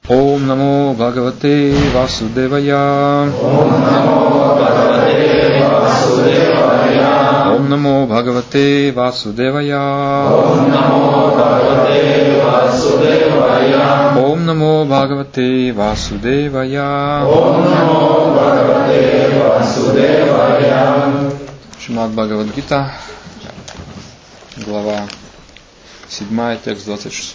Ом намо Бхагавате Васудевая. Ом намо Бхагавате Васудевая. Ом намо Бхагавате Васудевая. Шримад Бхагавад-гита, глава 7, текст 26.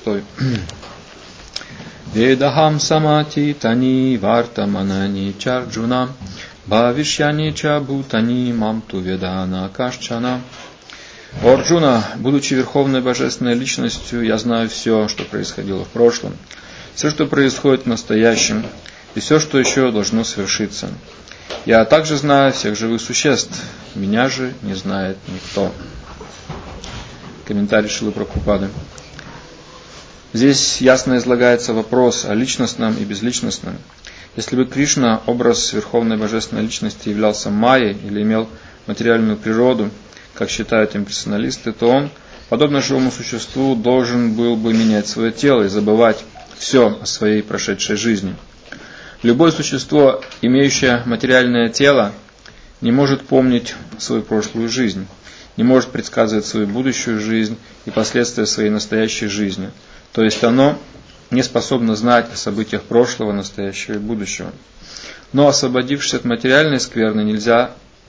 Ведахам самати тани вартаманани чарджуна бхавишьяни ча бхутани мамту ведана кашчана. О Арджуна, будучи верховной божественной личностью, я знаю все, что происходило в прошлом, все, что происходит в настоящем, и все, что еще должно свершиться. Я также знаю всех живых существ, меня же не знает никто. Комментарий Шрилы Прабхупады. Здесь ясно излагается вопрос о личностном и безличностном. Если бы Кришна, образ верховной божественной личности, являлся майей или имел материальную природу, как считают имперсоналисты, то он, подобно живому существу, должен был бы менять свое тело и забывать все о своей прошедшей жизни. Любое существо, имеющее материальное тело, не может помнить свою прошлую жизнь, не может предсказывать свою будущую жизнь и последствия своей настоящей жизни. То есть оно не способно знать о событиях прошлого, настоящего и будущего. Но освободившись от материальной скверны, нельзя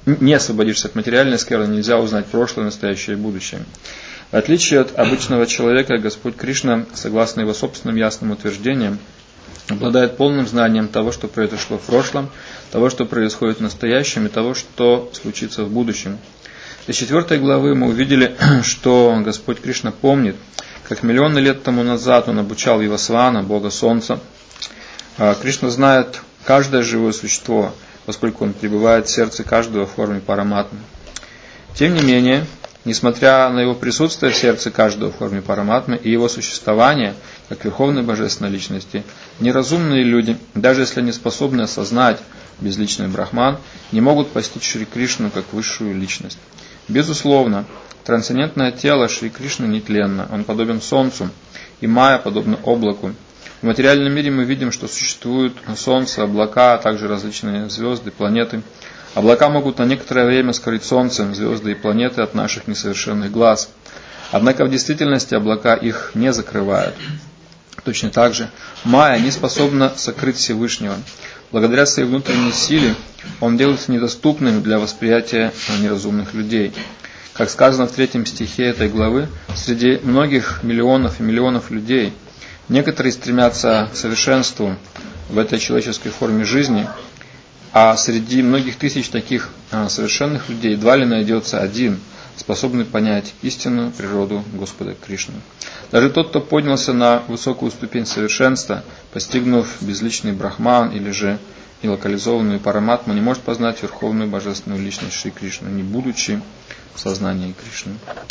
узнать прошлое, настоящее и будущее. В отличие от обычного человека, Господь Кришна, согласно его собственным ясным утверждениям, обладает полным знанием того, что произошло в прошлом, того, что происходит в настоящем и того, что случится в будущем. Из 4 главы мы увидели, что Господь Кришна помнит, как миллионы лет тому назад Он обучал Вивасвана, Бога Солнца. Кришна знает каждое живое существо, поскольку Он пребывает в сердце каждого в форме параматмы. Тем не менее, несмотря на Его присутствие в сердце каждого в форме параматмы и Его существование, как Верховной Божественной Личности, неразумные люди, даже если они способны осознать безличный Брахман, не могут постичь Шри Кришну как высшую личность. Безусловно, трансцендентное тело Шри Кришны нетленно, он подобен солнцу, и майя подобна облаку. В материальном мире мы видим, что существуют солнце, облака, а также различные звезды, планеты. Облака могут на некоторое время скрыть солнце, звезды и планеты от наших несовершенных глаз. Однако в действительности облака их не закрывают. Точно так же майя не способна сокрыть Всевышнего. Благодаря своей внутренней силе он делается недоступным для восприятия неразумных людей. Как сказано в 3 стихе этой главы, среди многих миллионов и миллионов людей некоторые стремятся к совершенству в этой человеческой форме жизни, а среди многих тысяч таких совершенных людей едва ли найдется один, способный понять истинную природу Господа Кришны. Даже тот, кто поднялся на высокую ступень совершенства, постигнув безличный Брахман или же нелокализованную параматму, не может познать верховную божественную личность Шри Кришны, не будучи в сознании Кришны.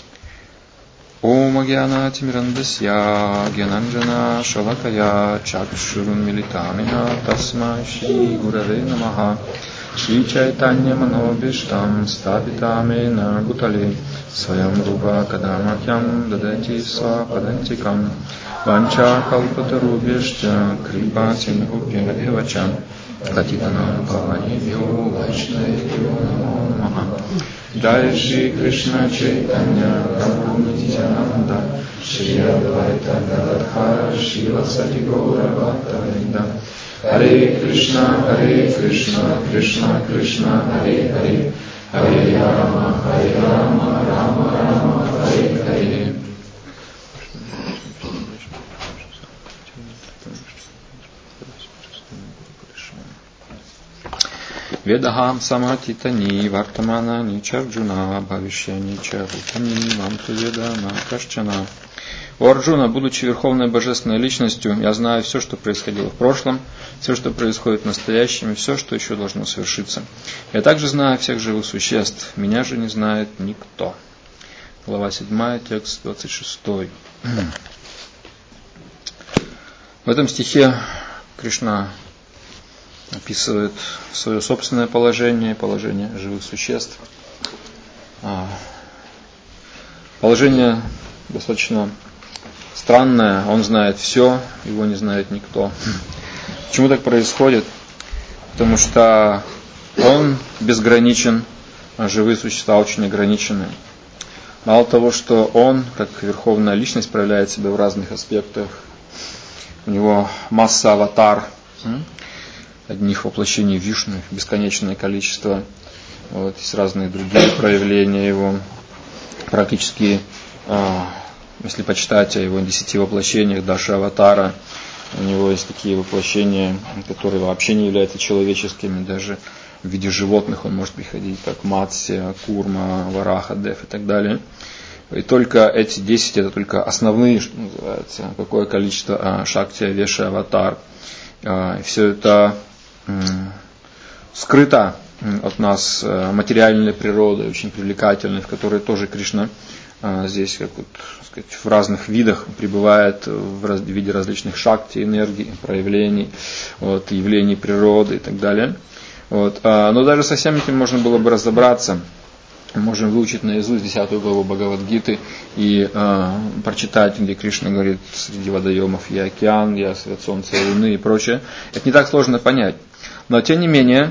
Ом агьяна тимирандасья гьянанджана шалакая чакшурун милитамина тасмай шри гураве намаха Шри Чайтанья Манобиштам Стапитамена Бутале Сваям Руба Кадамахьям Дадати Свападантикам Ванча Калпатарубишча Крипа Сингхупья Эвача Катитанам Паванибхио Вайшнавибхио Намо Намаха Джай Шри Кришна Чайтанья Прабху Нитьянанда Шри Адвайта Гададхара Шила Сати Гаура Бхактавринда Харе Кришна, Кришна Кришна, Харе Харе, Харе Рама, Рама Рама, Харе Харе. Ведахам саматитани вартамана ничарджуна бхавишьяни ча бхутани мамту ведана кашчана. О Арджуна, будучи верховной божественной личностью, я знаю все, что происходило в прошлом, все, что происходит в настоящем, и все, что еще должно свершиться. Я также знаю всех живых существ, меня же не знает никто. Глава 7, текст 26. В этом стихе Кришна описывает свое собственное положение, положение живых существ. Положение достаточно странное, он знает все, его не знает никто. Почему так происходит? Потому что Он безграничен, а живые существа очень ограничены. Мало того, что Он, как верховная личность, проявляет себя в разных аспектах, у Него масса аватар, одних воплощений Вишну, бесконечное количество, вот, есть разные другие проявления Его, практически, если почитать о Его 10 воплощениях, Даша Аватара, у Него есть такие воплощения, которые вообще не являются человеческими, даже в виде животных Он может приходить, как Матсия, Курма, Вараха, Дев и так далее. И только эти 10, это только основные, что называется, какое количество Шакти, Веша, Аватар. И все это скрыто от нас материальной природой, очень привлекательной, в которой тоже Кришна здесь, как вот, сказать, в разных видах пребывает в виде различных шакти, энергий, проявлений, вот, явлений природы и так далее. Вот. Но даже со всем этим можно было бы разобраться. Мы можем выучить наизусть 10 главу Бхагавад-гиты и прочитать, где Кришна говорит: среди водоемов я океан, я свет солнца и луны и прочее. Это не так сложно понять. Но тем не менее,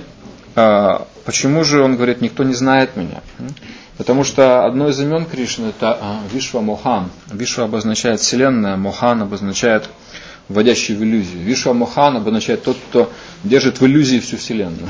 почему же он говорит, никто не знает меня? Потому что одно из имен Кришны это Вишва Мохан. Вишва обозначает вселенная, Мохан обозначает вводящий в иллюзию. Вишва Мохан обозначает тот, кто держит в иллюзии всю вселенную.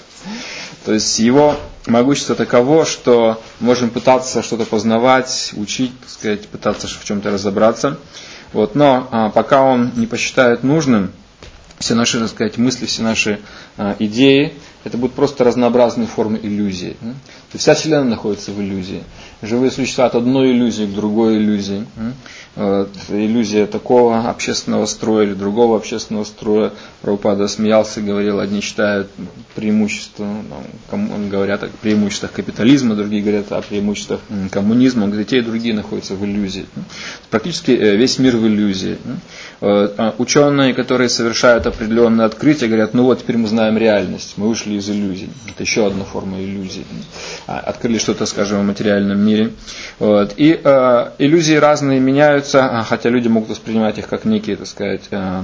То есть его могущество таково, что можем пытаться что-то познавать, учить, так сказать, пытаться в чем-то разобраться. Вот. Но пока он не посчитает нужным, все наши, так сказать, мысли, все наши идеи, это будут просто разнообразные формы иллюзии. То есть вся вселенная находится в иллюзии. Живые существа от одной иллюзии к другой иллюзии. Вот. Иллюзия такого общественного строя или другого общественного строя. Прабхупада смеялся и говорил, одни считают преимущество, говорят о преимуществах капитализма, другие говорят о преимуществах коммунизма. Он говорит, те и другие находятся в иллюзии. Практически весь мир в иллюзии. Ученые, которые совершают определенные открытия, говорят, ну вот теперь мы знаем реальность, мы вышли из иллюзий. Это еще одна форма иллюзий. Открыли что-то, скажем, в материальном мире. Вот. И иллюзии разные меняются, хотя люди могут воспринимать их как некие, так сказать,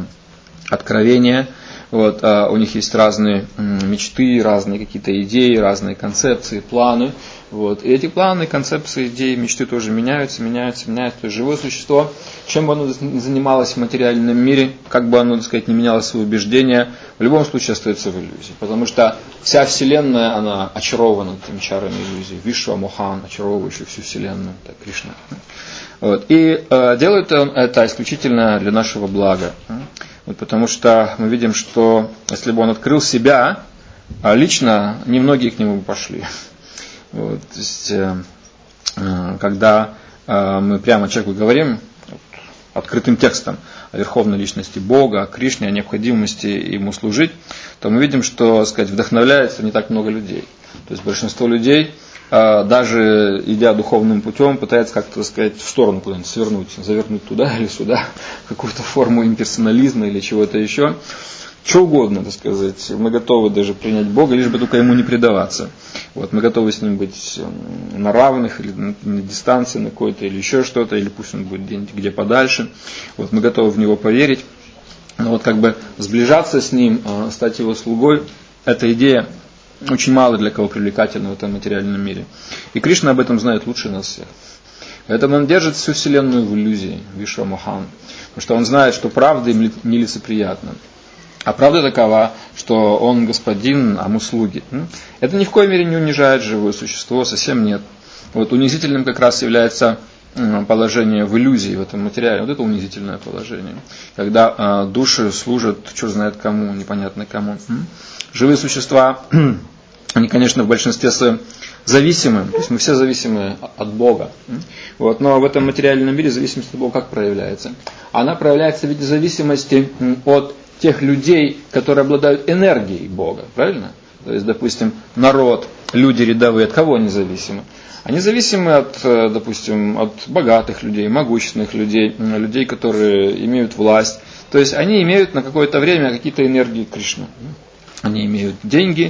откровения. Вот, у них есть разные мечты, разные какие-то идеи, разные концепции, планы. Вот. И эти планы, концепции, идеи, мечты тоже меняются. То есть живое существо, чем бы оно ни занималось в материальном мире, как бы оно, так сказать, не меняло свои убеждения, в любом случае остается в иллюзии. Потому что вся Вселенная, она очарована этими чарами иллюзии. Вишва Мохан, очаровывающий всю Вселенную, это Кришна. Вот. И делает он это исключительно для нашего блага. Вот, потому что мы видим, что если бы он открыл себя, лично немногие к нему бы пошли. Вот, то есть, когда мы прямо человеку говорим открытым текстом о верховной личности Бога, о Кришне, о необходимости ему служить, то мы видим, что, сказать, вдохновляется не так много людей. То есть большинство людей, даже идя духовным путем, пытается как-то, так сказать, в сторону куда-нибудь свернуть, завернуть туда или сюда, какую-то форму имперсонализма или чего-то еще. Что угодно, так сказать. Мы готовы даже принять Бога, лишь бы только Ему не предаваться. Вот, мы готовы с Ним быть на равных, или на дистанции на какой-то, или еще что-то, или пусть Он будет где-нибудь где подальше. Вот, мы готовы в Него поверить. Но вот как бы сближаться с Ним, стать Его слугой, эта идея очень мало для кого привлекательна в этом материальном мире. И Кришна об этом знает лучше нас всех. Поэтому он держит всю вселенную в иллюзии, Вишва Мохан. Потому что он знает, что правда им нелицеприятна. А правда такова, что он господин, а мы слуги. Это ни в коей мере не унижает живое существо, совсем нет. Вот унизительным как раз является положение в иллюзии, в этом материале. Вот это унизительное положение. Когда души служат, черт знает кому, непонятно кому. Живые существа, они, конечно, в большинстве своем зависимы. То есть мы все зависимы от Бога. Вот, но в этом материальном мире зависимость от Бога как проявляется? Она проявляется в виде зависимости от тех людей, которые обладают энергией Бога. Правильно? То есть, допустим, народ, люди рядовые, от кого они зависимы? Они зависимы от, допустим, от богатых людей, могущественных людей, людей, которые имеют власть. То есть они имеют на какое-то время какие-то энергии Кришны. Они имеют деньги,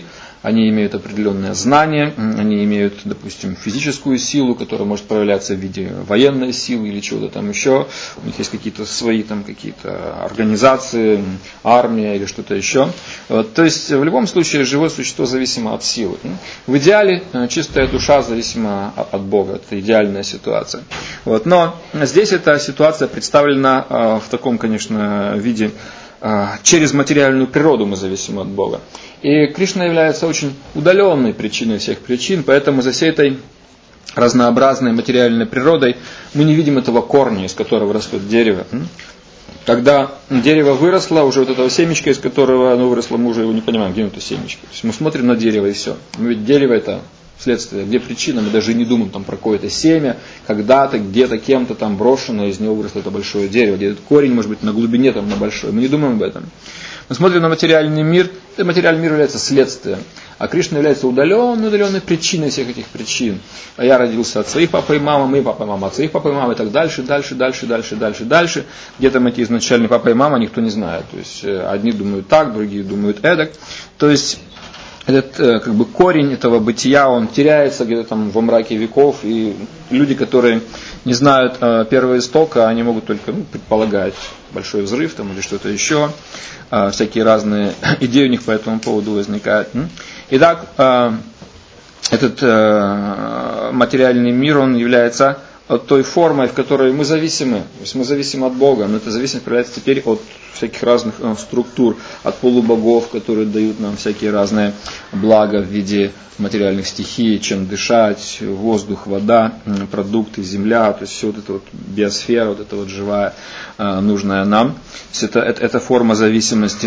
они имеют определенное знание, они имеют, допустим, физическую силу, которая может проявляться в виде военной силы или чего-то там еще. У них есть какие-то свои там какие-то организации, армия или что-то еще. Вот, то есть в любом случае живое существо зависимо от силы. В идеале чистая душа зависима от Бога. Это идеальная ситуация. Вот, но здесь эта ситуация представлена в таком, конечно, виде. Через материальную природу мы зависим от Бога. И Кришна является очень удаленной причиной всех причин, поэтому за всей этой разнообразной материальной природой мы не видим этого корня, из которого растет дерево. Когда дерево выросло, уже вот этого семечка, из которого оно выросло, мы уже его не понимаем, где это семечко. То есть мы смотрим на дерево и все. Но ведь дерево это следствие, где причина, мы даже не думаем там про какое-то семя, когда-то, где-то, кем-то там брошено, из него выросло это большое дерево, где этот корень может быть на глубине, там на большой. Мы не думаем об этом. Мы смотрим на материальный мир, и материальный мир является следствием, а Кришна является удаленной причиной всех этих причин. А я родился от своих папы и мамы, мы папа и мама от своих папы и мамы, и так дальше. Где там эти изначальные папа и мама, никто не знает. То есть одни думают так, другие думают эдак. То есть этот как бы корень этого бытия, он теряется где-то там во мраке веков, и люди, которые не знают первоистока, они могут только предполагать большой взрыв там, или что-то еще, всякие разные идеи у них по этому поводу возникают. Итак, этот материальный мир, он является той формой, в которой мы зависимы. То есть мы зависим от Бога, но эта зависимость проявляется теперь от всяких разных структур, от полубогов, которые дают нам всякие разные блага в виде материальных стихий, чем дышать, воздух, вода, продукты, земля, то есть все вот это вот биосфера, вот эта вот живая, нужная нам. То есть это форма зависимости.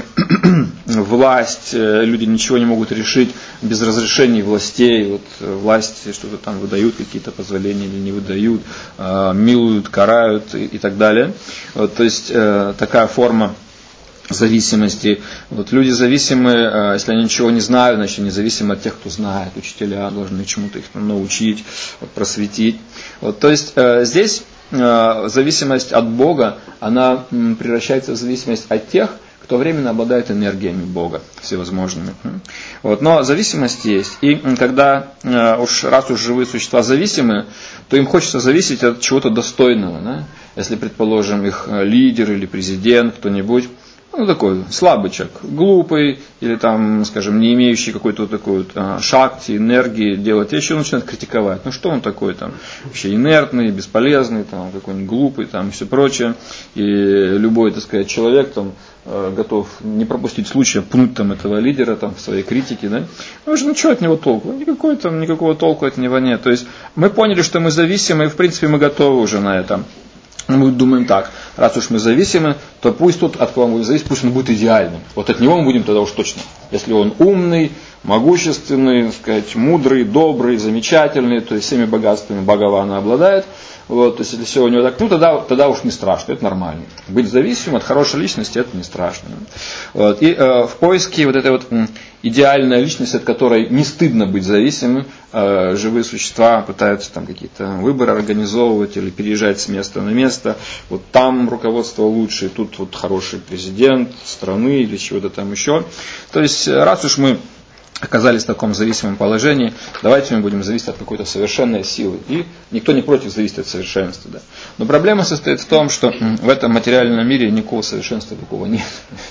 Власть, люди ничего не могут решить без разрешений властей. Вот власти что-то там выдают, какие-то позволения или не выдают, милуют, карают и так далее. Вот, то есть такая форма зависимости. Вот люди зависимы, если они ничего не знают, значит они зависимы от тех, кто знает. Учителя должны чему-то их научить, просветить. Вот, то есть здесь зависимость от Бога, она превращается в зависимость от тех, кто временно обладает энергиями Бога всевозможными. Вот, но зависимость есть. И когда раз уж живые существа зависимы, то им хочется зависеть от чего-то достойного. Да? Если, предположим, их лидер или президент, кто-нибудь, такой слабый человек, глупый, или там, скажем, не имеющий какой-то такой вот шакти, энергии делать вещи, он начинает критиковать. Ну что он такой там, вообще инертный, бесполезный, там, какой-нибудь глупый, там, и все прочее. И любой, так сказать, человек там готов не пропустить случая пнуть там этого лидера там в своей критике, да? Ну что от него толку? Никакого толку от него нет. То есть мы поняли, что мы зависимы, и в принципе мы готовы уже на это. Мы думаем так, раз уж мы зависимы, то пусть тут от кого мы будем зависеть, пусть он будет идеальным. Вот от него мы будем тогда уж точно. Если он умный, могущественный, так сказать, мудрый, добрый, замечательный, то есть всеми богатствами Бхагавана обладает, вот, то есть если все у него так, ну тогда уж не страшно, это нормально. Быть зависимым от хорошей личности, это не страшно. Вот, и в поиске вот этой вот идеальной личности, от которой не стыдно быть зависимым, живые существа пытаются там какие-то выборы организовывать или переезжать с места на место. Вот там руководство лучше, тут вот хороший президент страны или чего-то там еще. То есть раз уж мы оказались в таком зависимом положении, давайте мы будем зависеть от какой-то совершенной силы. И никто не против зависеть от совершенства. Да. Но проблема состоит в том, что в этом материальном мире никакого совершенства такого нет.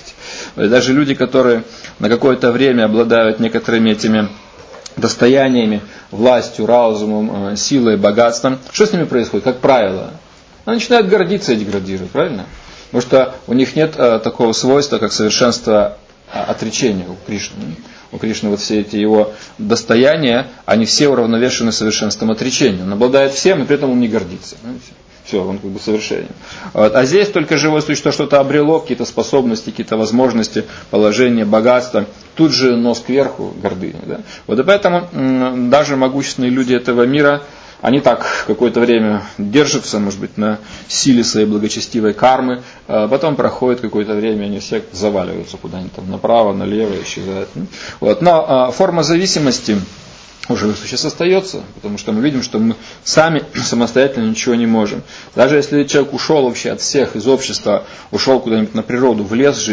Даже люди, которые на какое-то время обладают некоторыми этими достояниями, властью, разумом, силой, богатством, что с ними происходит? Как правило, они начинают гордиться и деградировать, правильно? Потому что у них нет такого свойства, как совершенство отречения у Кришны. У Кришны вот все эти его достояния, они все уравновешены совершенством отречения. Он обладает всем, и при этом он не гордится. Все, он как бы совершенен. Вот. А здесь только живое существо что-то обрело, какие-то способности, какие-то возможности, положение, богатство. Тут же нос кверху, гордыня. Да? Вот и поэтому даже могущественные люди этого мира, они так какое-то время держатся, может быть, на силе своей благочестивой кармы, потом проходит какое-то время, они все заваливаются куда-нибудь там направо, налево, исчезают. Вот. Но форма зависимости у живых существ остается, потому что мы видим, что мы сами самостоятельно ничего не можем. Даже если человек ушел вообще от всех из общества, ушел куда-нибудь на природу, в лес жить,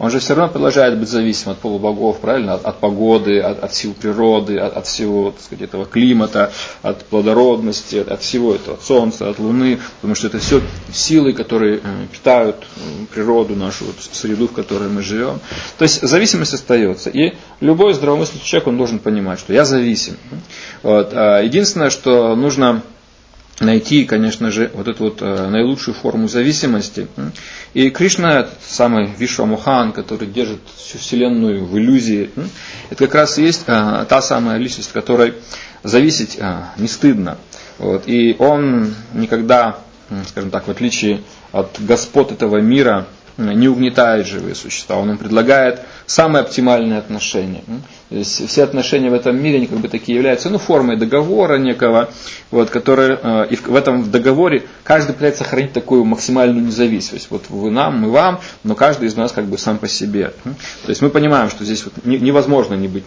он же все равно продолжает быть зависим от полубогов, правильно? От погоды, от сил природы, от всего, так сказать, этого климата, от плодородности, от всего этого, от солнца, от луны, потому что это все силы, которые питают природу, нашу вот среду, в которой мы живем. То есть зависимость остается. И любой здравомыслящий человек, он должен понимать, что я зависим. Вот. Единственное, что нужно найти, конечно же, вот эту вот наилучшую форму зависимости. И Кришна, самый Вишвамохан, который держит всю Вселенную в иллюзии, это как раз и есть та самая личность, которой зависеть не стыдно. Вот. И он никогда, скажем так, в отличие от господ этого мира, не угнетает живые существа. Он им предлагает самые оптимальные отношения. То есть все отношения в этом мире, они как бы такие являются, формой договора некого, вот, который, и в этом договоре каждый пытается сохранить такую максимальную независимость. Вот вы нам, мы вам, но каждый из нас как бы сам по себе. То есть мы понимаем, что здесь вот невозможно быть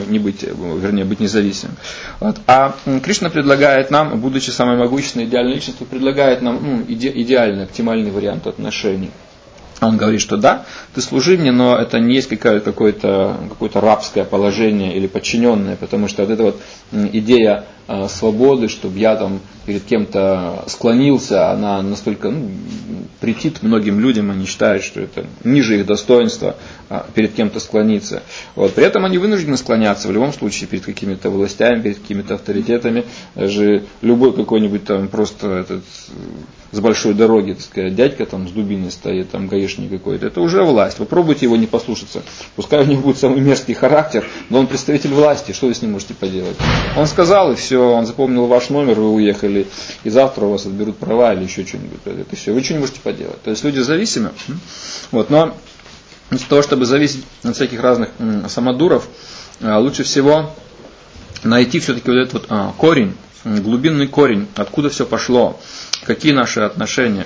независимым. Вот. А Кришна предлагает нам, будучи самой могущественной идеальной личностью, предлагает нам идеальный, оптимальный вариант отношений. Он говорит, что да, ты служи мне, но это не есть какое-то рабское положение или подчиненное, потому что вот эта вот идея свободы, чтобы я там перед кем-то склонился, она настолько претит многим людям, они считают, что это ниже их достоинства перед кем-то склониться. Вот. При этом они вынуждены склоняться в любом случае перед какими-то властями, перед какими-то авторитетами. Даже любой какой-нибудь там просто с большой дороги, так сказать, дядька там с дубиной стоит, там гаишник какой-то, это уже власть. Попробуйте его не послушаться. Пускай у него будет самый мерзкий характер, но он представитель власти, что вы с ним можете поделать? Он сказал, и все, он запомнил ваш номер, вы уехали, и завтра у вас отберут права или еще что-нибудь. Это все, вы ничего не можете поделать. То есть люди зависимы. Вот, но вместо того, чтобы зависеть от всяких разных самодуров, лучше всего найти все-таки вот этот вот корень, глубинный корень, откуда все пошло, какие наши отношения.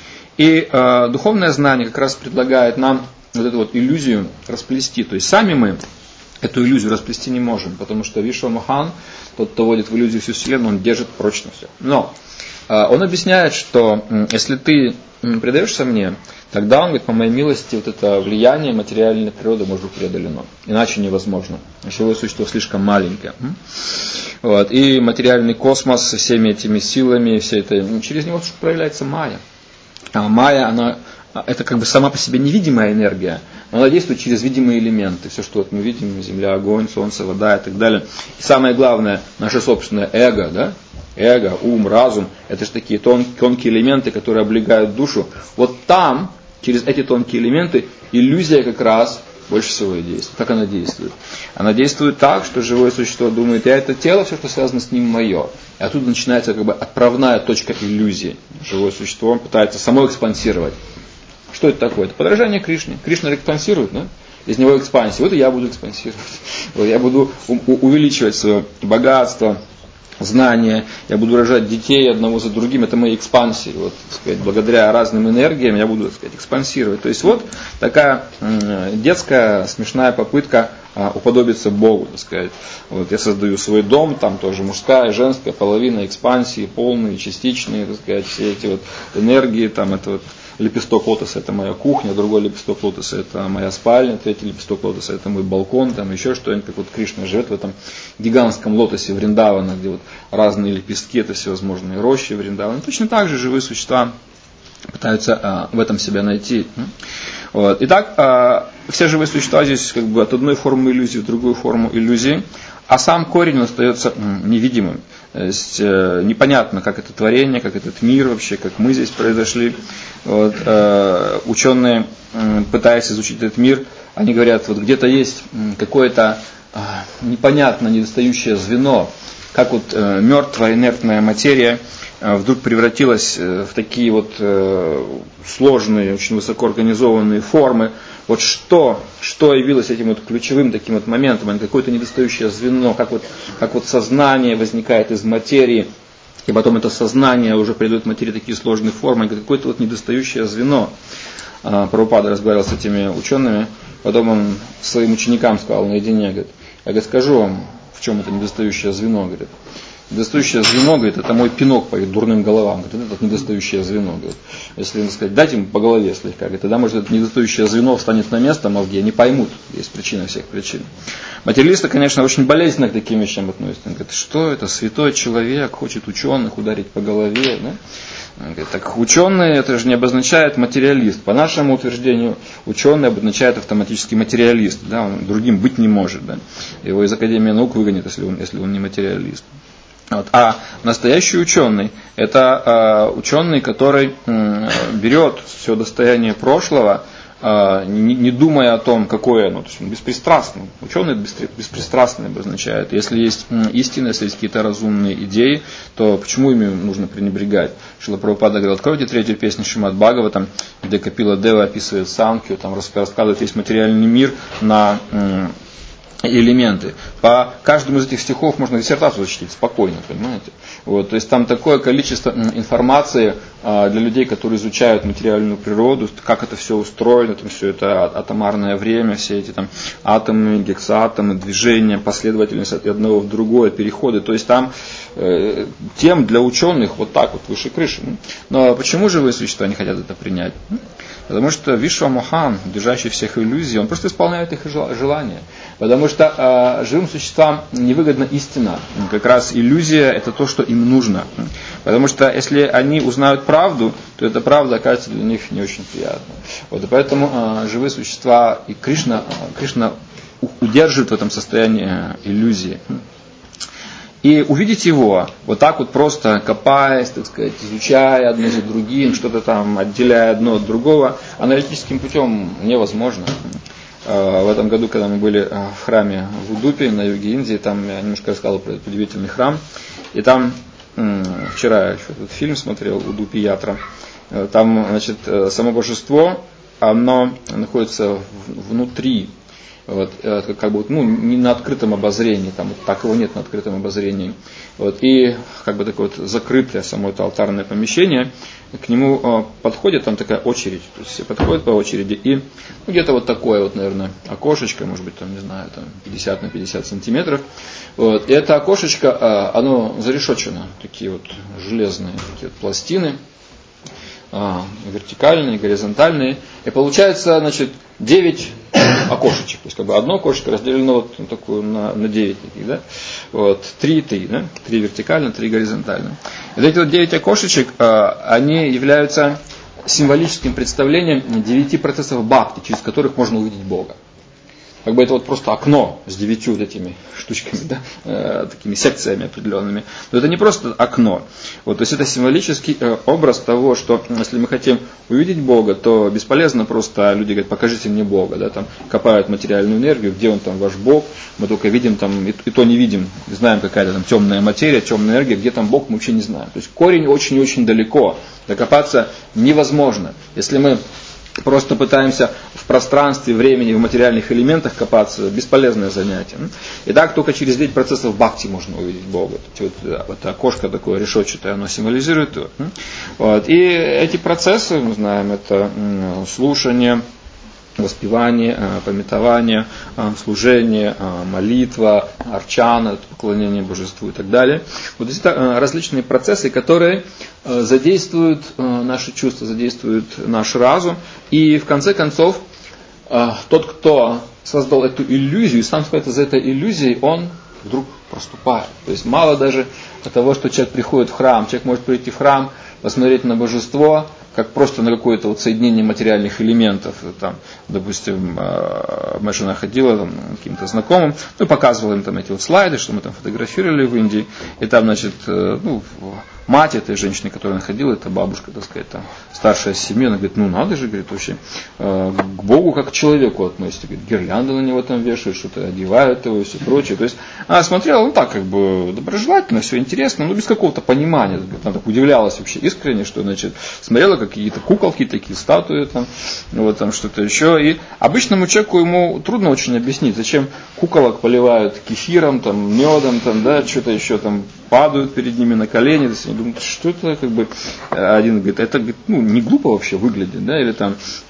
И духовное знание как раз предлагает нам вот эту вот иллюзию расплести. То есть сами мы эту иллюзию расплести не можем, потому что Вишвамохан, тот, кто вводит в иллюзию всю Вселенную, он держит прочно все. Но он объясняет, что если ты предаешься мне, тогда, он говорит, по моей милости, вот это влияние материальной природы может быть преодолено. Иначе невозможно. Живое существо слишком маленькое. Вот. И материальный космос со всеми этими силами, через него проявляется майя. А майя, она это как бы сама по себе невидимая энергия, но она действует через видимые элементы. Все, что вот мы видим, земля, огонь, солнце, вода и так далее. И самое главное, наше собственное эго, да? Эго, ум, разум, это же такие тонкие элементы, которые облегают душу. Вот там, через эти тонкие элементы, иллюзия как раз больше всего и действует. Как она действует? Она действует так, что живое существо думает, я это тело, все, что связано с ним, мое. И оттуда начинается как бы отправная точка иллюзии. Живое существо пытается само экспансировать. Что это такое? Это подражание Кришне. Кришна экспансирует, да? Из него экспансия. Вот и я буду экспансировать. Вот я буду увеличивать свое богатство, знания, я буду рожать детей одного за другим, это мои экспансии. Вот, так сказать, благодаря разным энергиям я буду, так сказать, экспансировать. То есть вот такая детская смешная попытка уподобиться Богу, так сказать. Вот я создаю свой дом, там тоже мужская, женская половина, экспансии, полные, частичные, так сказать, все эти вот энергии, там это вот лепесток лотоса это моя кухня, другой лепесток лотоса это моя спальня, третий лепесток лотоса это мой балкон, там еще что-нибудь, как вот Кришна живет в этом гигантском лотосе Вриндавана, где вот разные лепестки, это всевозможные рощи Вриндавана. Точно так же живые существа пытаются в этом себя найти. Вот. Итак, все живые существа здесь как бы от одной формы иллюзии в другую форму иллюзии, а сам корень остается невидимым. То есть непонятно, как это творение, как этот мир вообще, как мы здесь произошли. Вот, ученые, пытаясь изучить этот мир, они говорят, вот где-то есть какое-то непонятно недостающее звено, как вот мертвая инертная материя вдруг превратилась в такие вот сложные, очень высокоорганизованные формы. Вот что явилось этим вот ключевым таким вот моментом, какое-то недостающее звено, как вот сознание возникает из материи, и потом это сознание уже придает материи такие сложные формы, какое-то вот недостающее звено. Прабхупада разговаривал с этими учеными, потом он своим ученикам сказал наедине, говорит, я скажу вам, в чем это недостающее звено, говорит. Недостающее звено, говорит, это мой пинок по их дурным головам. Говорит, это недостающее звено. Говорит. Если, так сказать, дать им по голове слегка, говорит, тогда, может, это недостающее звено встанет на место, мозги, они поймут, есть причина всех причин. Материалисты, конечно, очень болезненно к таким вещам относятся. Они говорят, что это, святой человек хочет ученых ударить по голове. Да? Говорит, так ученый, это же не обозначает материалист. По нашему утверждению, ученый обозначает автоматически материалист. Да? Он другим быть не может. Да? Его из Академии наук выгонят, если он не материалист. Вот. А настоящий ученый – это ученый, который берет все достояние прошлого, не думая о том, какое оно. То есть он беспристрастный. Ученый беспристрастный обозначает. Если есть истина, если есть какие-то разумные идеи, то почему ими нужно пренебрегать? Шрила Прабхупада говорил, откройте третью песню Шримад Бхагаватам, где Капила Дева описывает Санкхью, там рассказывает весь материальный мир на элементы. По каждому из этих стихов можно диссертацию зачитать спокойно, понимаете? Вот, то есть там такое количество информации для людей, которые изучают материальную природу, как это все устроено, там все это атомарное время, все эти там атомы, гексаатомы, движения, последовательность от одного в другое, переходы. То есть там тем для ученых вот так вот выше крыши. Но почему живые существа не хотят это принять? Потому что Вишвамохан, держащий всех иллюзий, он просто исполняет их желания. Потому что живым существам невыгодна истина. Как раз иллюзия – это то, что им нужно. Потому что если они узнают правду, то эта правда окажется для них не очень приятной. Вот, и поэтому живые существа и Кришна удерживают в этом состоянии иллюзии. И увидеть его, вот так вот просто копаясь, так сказать, изучая одно за другим, что-то там отделяя одно от другого, аналитическим путем невозможно. В этом году, когда мы были в храме в Удупе, на юге Индии, там я немножко рассказывал про этот удивительный храм. И там, вчера я еще этот фильм смотрел, Удупи Ятра, там, значит, само божество, оно находится внутри. Вот, как бы, не на открытом обозрении, там, вот так его нет на открытом обозрении. Вот, и как бы такое вот закрытое само это алтарное помещение, к нему подходит там такая очередь, то есть все подходят по очереди, и где-то вот такое вот, наверное, окошечко, может быть, там, не знаю, там 50 на 50 сантиметров. Вот, и это окошечко, оно зарешочено, такие вот железные такие вот пластины, вертикальные, горизонтальные, и получается, значит, 9 окошечек, то есть как бы одно окошечко разделено вот такую на 9 таких, да, вот, 3, да, 3 вертикально, 3 горизонтально. И вот эти вот 9 окошечек, они являются символическим представлением 9 процессов бхакти, через которых можно увидеть Бога. Как бы это вот просто окно с 9 вот этими штучками, да, такими секциями определенными. Но это не просто окно. Вот, то есть это символический образ того, что если мы хотим увидеть Бога, то бесполезно просто люди говорят, покажите мне Бога, да, там копают материальную энергию, где он там ваш Бог, мы только видим там, и то не видим, знаем какая-то там темная материя, темная энергия, где там Бог мы вообще не знаем. То есть корень очень-очень далеко, докопаться невозможно. Если мы просто пытаемся в пространстве, времени, в материальных элементах копаться, бесполезное занятие. И так только через 9 процессов бхакти можно увидеть Бога. Вот окошко такое решетчатое, оно символизирует его. Вот. И эти процессы, мы знаем, это слушание, воспевание, памятование, служение, молитва, арчана, поклонение божеству и так далее. Вот это различные процессы, которые задействуют наши чувства, задействуют наш разум. И в конце концов, тот, кто создал эту иллюзию и сам стоит за этой иллюзией, он вдруг проступает. То есть мало даже того, что человек приходит в храм. Человек может прийти в храм, посмотреть на божество, как просто на какое-то вот соединение материальных элементов. Там, допустим, моя жена ходила там, каким-то знакомым, показывала им там эти вот слайды, что мы там фотографировали в Индии. И там, значит, мать этой женщины, которая находила, это бабушка, так сказать, там, старшая семья, она говорит, надо же, говорит, вообще к Богу как к человеку относится, говорит, гирлянды на него там вешают, что-то одевают его и все прочее. То есть она смотрела, так как бы доброжелательно, все интересно, но без какого-то понимания. Она так удивлялась вообще искренне, что, значит, смотрела какие-то куколки, такие статуи, там, вот там что-то еще. И обычному человеку ему трудно очень объяснить, зачем куколок поливают кефиром, там, медом, там, да, что-то еще там падают перед ними на колени. Они думают, что это, как бы, один говорит, это, не глупо вообще выглядит, да, или там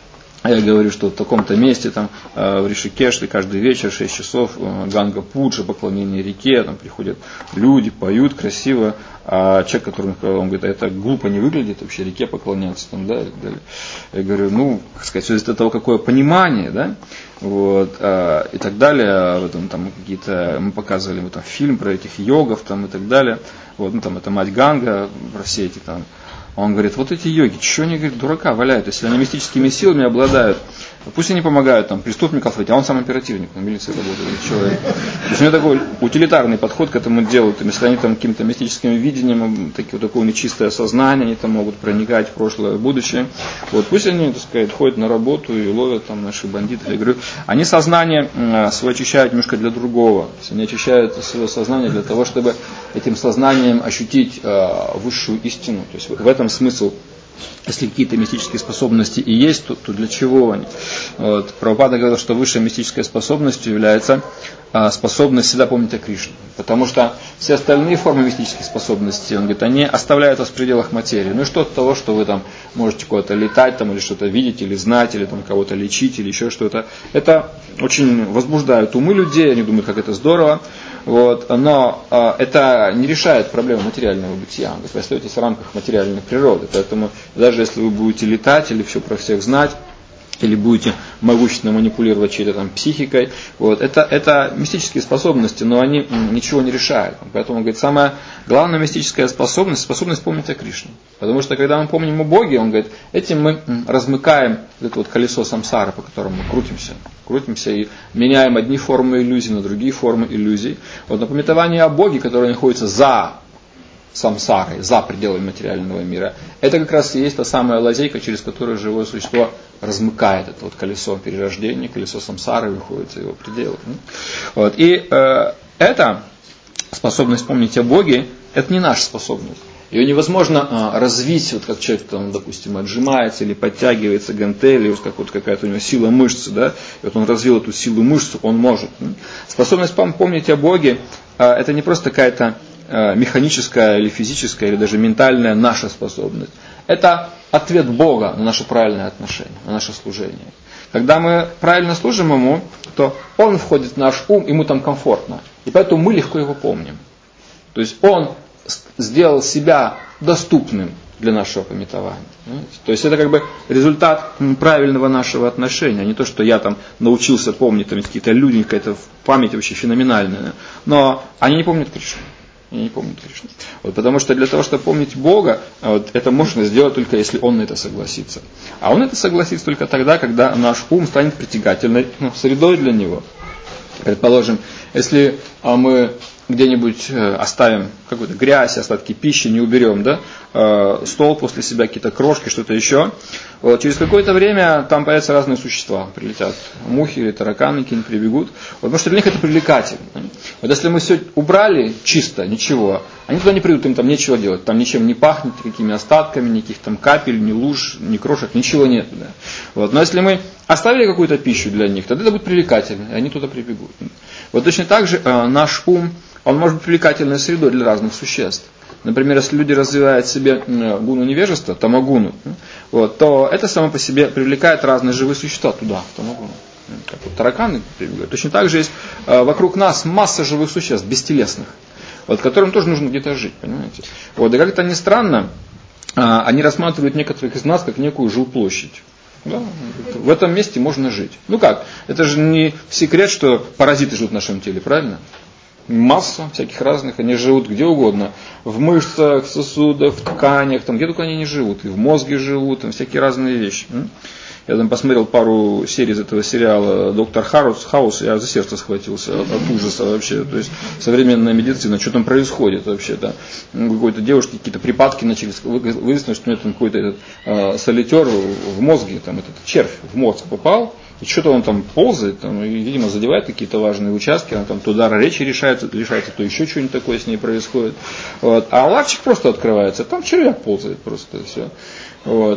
Я говорю, что в таком-то месте, там, в Ришикеше, каждый вечер 6 часов Ганга-пуджа, поклонение реке, там приходят люди, поют красиво, а человек, который он говорит, это глупо не выглядит вообще реке поклоняться, там, да, и так далее. Я говорю, ну, как сказать, все зависит от того, какое понимание, да, вот, и так далее. В этом, там, какие-то, мы показывали там, фильм про этих йогов, там, и так далее. Вот, ну, там, это мать Ганга, про все эти там. Он говорит, вот эти йоги, что они, говорит, дурака валяют, если они мистическими силами обладают, пусть они помогают там преступников выйти, а он сам оперативник, на милиции работает человек. То есть у него такой утилитарный подход к этому делу, там, если они там каким-то мистическим видением, такое нечистое сознание, они там могут проникать в прошлое, в будущее, вот пусть они, так сказать, ходят на работу и ловят там наших бандитов. Я говорю, они сознание свое очищают немножко для другого, то есть они очищают свое сознание для того, чтобы этим сознанием ощутить высшую истину, то есть в этом смысл. Если какие-то мистические способности и есть, то для чего они? Вот. Прабхупада говорил, что высшей мистической способностью является способность всегда помнить о Кришне. Потому что все остальные формы мистических способностей, он говорит, они оставляют вас в пределах материи. Ну и что от того, что вы там можете куда-то летать, там, или что-то видеть, или знать, или там, кого-то лечить, или еще что-то. Это очень возбуждает умы людей, они думают, как это здорово. Вот, но это не решает проблему материального бытия. Вы остаетесь в рамках материальной природы. Поэтому даже если вы будете летать или все про всех знать, или будете могущественно манипулировать чьей-то там психикой, вот, это мистические способности, но они ничего не решают. Поэтому он говорит, самая главная мистическая способность помнить о Кришне. Потому что когда мы помним о Боге, он говорит, этим мы размыкаем это вот колесо самсары, по которому мы крутимся и меняем одни формы иллюзий на другие формы иллюзий. Вот напоминание о Боге, которое находится за самсарой, за пределами материального мира, это как раз и есть та самая лазейка, через которую живое существо размыкает это вот колесо перерождения, колесо самсары выходит за его пределы. Вот. И эта способность помнить о Боге, это не наша способность. Ее невозможно развить, вот как человек, там, допустим, отжимается или подтягивается гантелью, как вот какая-то у него сила мышцы, да, и вот он развил эту силу мышцы, он может. Способность помнить о Боге, это не просто какая-то механическая или физическая, или даже ментальная наша способность. Это ответ Бога на наше правильное отношение, на наше служение. Когда мы правильно служим Ему, то Он входит в наш ум, ему там комфортно. И поэтому мы легко Его помним. То есть Он сделал себя доступным для нашего памятования. То есть это как бы результат правильного нашего отношения, а не то, что я там научился помнить, там какие-то люди, какая-то память вообще феноменальная. Но они не помнят Кришну. Я не помню Кришну. Вот, потому что для того, чтобы помнить Бога, вот, это можно сделать только если Он на это согласится. А Он это согласится только тогда, когда наш ум станет притягательной средой для Него. Предположим, если мы где-нибудь оставим какую-то грязь, остатки пищи, не уберем, да, стол после себя, какие-то крошки, что-то еще. Вот, через какое-то время там появятся разные существа, прилетят мухи или тараканы, какие-нибудь прибегут, вот, потому что для них это привлекательно. Вот если мы все убрали чисто, ничего, они туда не придут, им там нечего делать, там ничем не пахнет, какими остатками, никаких там капель, ни луж, ни крошек, ничего нет. Да. Вот, но если мы оставили какую-то пищу для них, тогда это будет привлекательно, и они туда прибегут. Вот точно так же наш ум, он может быть привлекательной средой для разных существ. Например, если люди развивают в себе гуну невежества, тамагуну, вот, то это само по себе привлекает разные живые существа туда, в тамагуну. Как вот тараканы прибегают. Точно так же есть вокруг нас масса живых существ, бестелесных, вот, которым тоже нужно где-то жить, понимаете. Вот, и как это ни странно, они рассматривают некоторых из нас как некую жилплощадь. Да? В этом месте можно жить. Ну как? Это же не секрет, что паразиты живут в нашем теле, правильно? Масса всяких разных, они живут где угодно. В мышцах, сосудах, в тканях, там, где только они не живут. И в мозге живут, там всякие разные вещи. Я там посмотрел пару серий из этого сериала «Доктор Хаус», я за сердце схватился от ужаса вообще. То есть современная медицина, что там происходит вообще-то. У какой-то девушки какие-то припадки начались. Выяснилось, что у нее там какой-то этот солитер в мозге, там этот червь в мозг попал. И что-то он там ползает, там, и, видимо, задевает какие-то важные участки, она там то дар речи лишается, то еще что-нибудь такое с ней происходит. Вот. А ларчик просто открывается, там червяк ползает просто, все. Вот.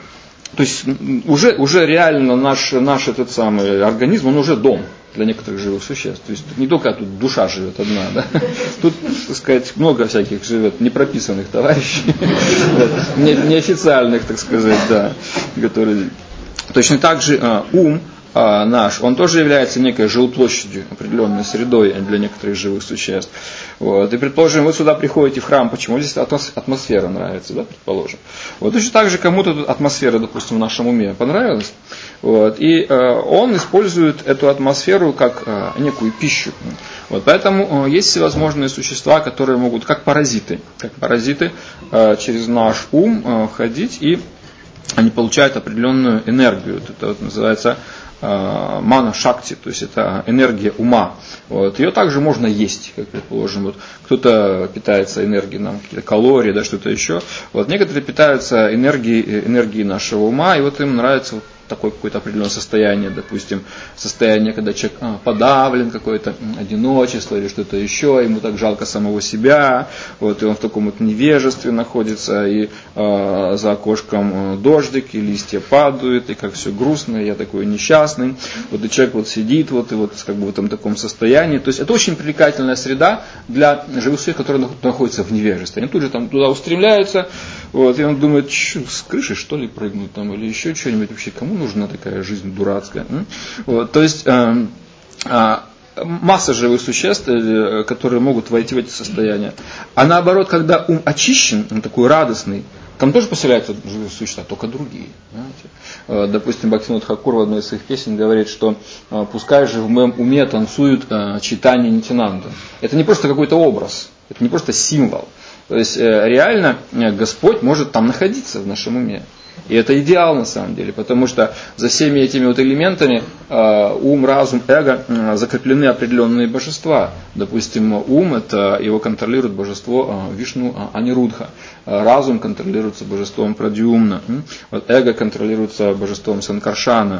То есть уже реально наш этот самый организм, он уже дом для некоторых живых существ. То есть не только тут душа живет одна, да? Тут, так сказать, много всяких живет непрописанных товарищей, неофициальных, так сказать, да, которые... Точно так же ум наш, он тоже является некой жилплощадью, определенной средой для некоторых живых существ. Вот. И, предположим, вы сюда приходите в храм, почему? Здесь атмосфера нравится, да, предположим. Вот. Точно так же кому-то атмосфера, допустим, в нашем уме понравилась. Вот. И он использует эту атмосферу как некую пищу. Вот. Поэтому есть всевозможные существа, которые могут, как паразиты через наш ум входить, и они получают определенную энергию. Это вот называется мана-шакти, то есть это энергия ума. Вот. Ее также можно есть, как предположим. Вот кто-то питается энергией, какие-то калории, да, что-то еще. Вот. Некоторые питаются энергией нашего ума, и вот им нравится такое какое-то определенное состояние, допустим, состояние, когда человек подавлен, какое-то одиночество или что-то еще, ему так жалко самого себя, вот, и он в таком вот невежестве находится, и за окошком дождик, и листья падают, и как все грустно, и я такой несчастный, вот, и человек вот сидит, вот, и вот как бы в этом таком состоянии, то есть это очень привлекательная среда для живых существ, которые находятся в невежестве, они тут же там туда устремляются, вот, и он думает, с крыши что ли прыгнуть там, или еще что-нибудь, вообще кому нужна такая жизнь дурацкая. Вот, то есть масса живых существ, которые могут войти в эти состояния. А наоборот, когда ум очищен, он такой радостный, там тоже поселяются живые существа, только другие. Знаете? Допустим, Бхактивинода Тхакур в одной из своих песен говорит, что пускай же в моем уме танцуют читание Нитянанда. Это не просто какой-то образ, это не просто символ. То есть реально Господь может там находиться в нашем уме. И это идеал на самом деле, потому что за всеми этими вот элементами ум, разум, эго закреплены определенные божества. Допустим, ум, это его контролирует божество Вишну Анирудха. Разум контролируется божеством Прадьюмна. Вот эго контролируется божеством Санкаршана.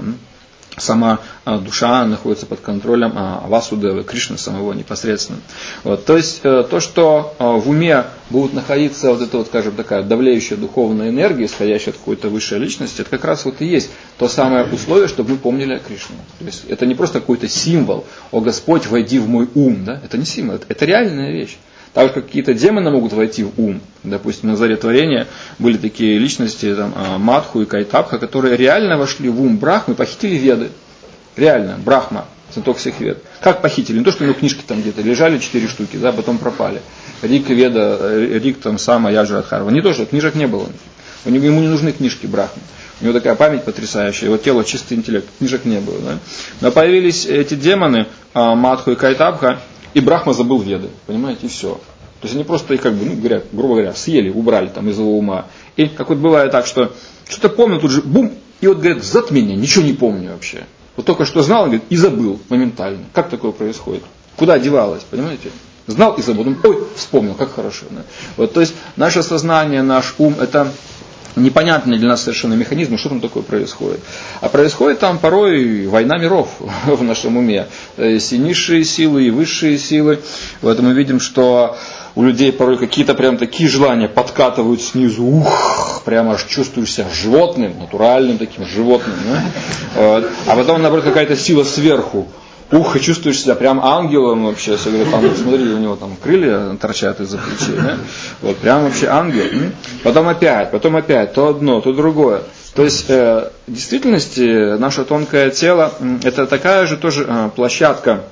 Сама душа находится под контролем Васудевы, Кришны самого непосредственно. Вот. То есть то, что в уме будут находиться вот эта вот, скажем, такая давлеющая духовная энергия, исходящая от какой-то высшей личности, это как раз вот и есть то самое условие, чтобы мы помнили о Кришне. То есть это не просто какой-то символ, о Господь, войди в мой ум, да? Это не символ, это реальная вещь. Так же, как какие-то демоны могут войти в ум. Допустим, на заре творения были такие личности, там, Мадху и Кайтабха, которые реально вошли в ум Брахмы и похитили Веды. Реально, Брахма, знаток всех Вед. Как похитили? Не то, что у него книжки там где-то лежали 4 штуки, да, потом пропали. Рик Веда, Рик там Сама, Яджа Радхарва. Не то, что книжек не было. Ему не нужны книжки Брахмы. У него такая память потрясающая, его тело чистый интеллект, книжек не было. Да? Но появились эти демоны, Мадху и Кайтабха, и Брахма забыл Веды, понимаете, и все. То есть они просто их, как бы, грубо говоря, съели, убрали там из его ума. И как вот бывает так, что что-то помню, тут же бум, и вот говорят, затмение, ничего не помню вообще. Вот только что знал, говорит, и забыл моментально. Как такое происходит? Куда девалось, понимаете? Знал и забыл. Ой, вспомнил, как хорошо. Да? Вот, то есть наше сознание, наш ум, это непонятный для нас совершенно механизм, что там такое происходит. А происходит там порой война миров в нашем уме. То есть и низшие силы, и высшие силы. Вот мы видим, что у людей порой какие-то прям такие желания подкатывают снизу, прямо аж чувствуешь себя животным, натуральным таким животным. Да? Вот. А потом, наоборот, какая-то сила сверху. И чувствуешь себя прям ангелом вообще. Все говорят, там, смотри, у него там крылья торчат из-за плечей. Да? Вот, прям вообще ангел. Потом опять, то одно, то другое. То есть, в действительности, наше тонкое тело, это такая же тоже площадка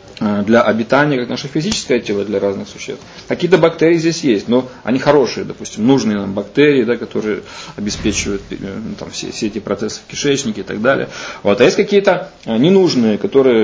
для обитания, как наше физическое тело для разных существ. Какие-то бактерии здесь есть, но они хорошие, допустим, нужные нам бактерии, да, которые обеспечивают там, все эти процессы в кишечнике и так далее. Вот. А есть какие-то ненужные,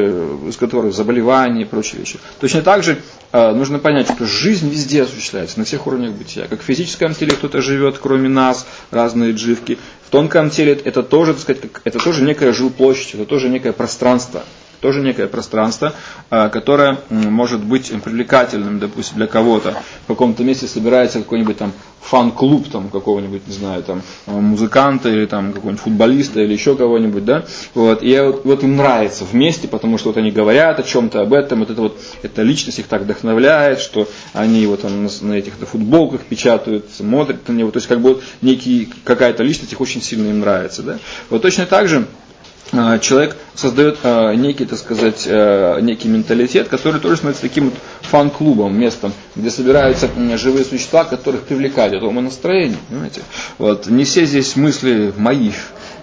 из которых заболевания и прочие вещи. Точно так же нужно понять, что жизнь везде осуществляется, на всех уровнях бытия. Как в физическом теле кто-то живет, кроме нас, разные дживки. В тонком теле это тоже, так сказать, это тоже некая жилплощадь, это тоже некое пространство. Тоже некое пространство, которое может быть привлекательным, допустим, для кого-то. В каком-то месте собирается какой-нибудь там фан-клуб там, какого-нибудь, не знаю, там, музыканта или там, какого-нибудь футболиста или еще кого-нибудь, да. Вот. И вот им нравится вместе, потому что вот они говорят о чем-то, об этом. Вот эта личность их так вдохновляет, что они вот там на этих футболках печатают, смотрят на него. То есть как бы вот какая-то личность их очень сильно им нравится. Да. Вот точно так же человек создает некий, так сказать, некий менталитет, который тоже становится таким вот фан-клубом, местом, где собираются живые существа, которых привлекает это умонастроение. Понимаете? Вот. Не все здесь мысли мои,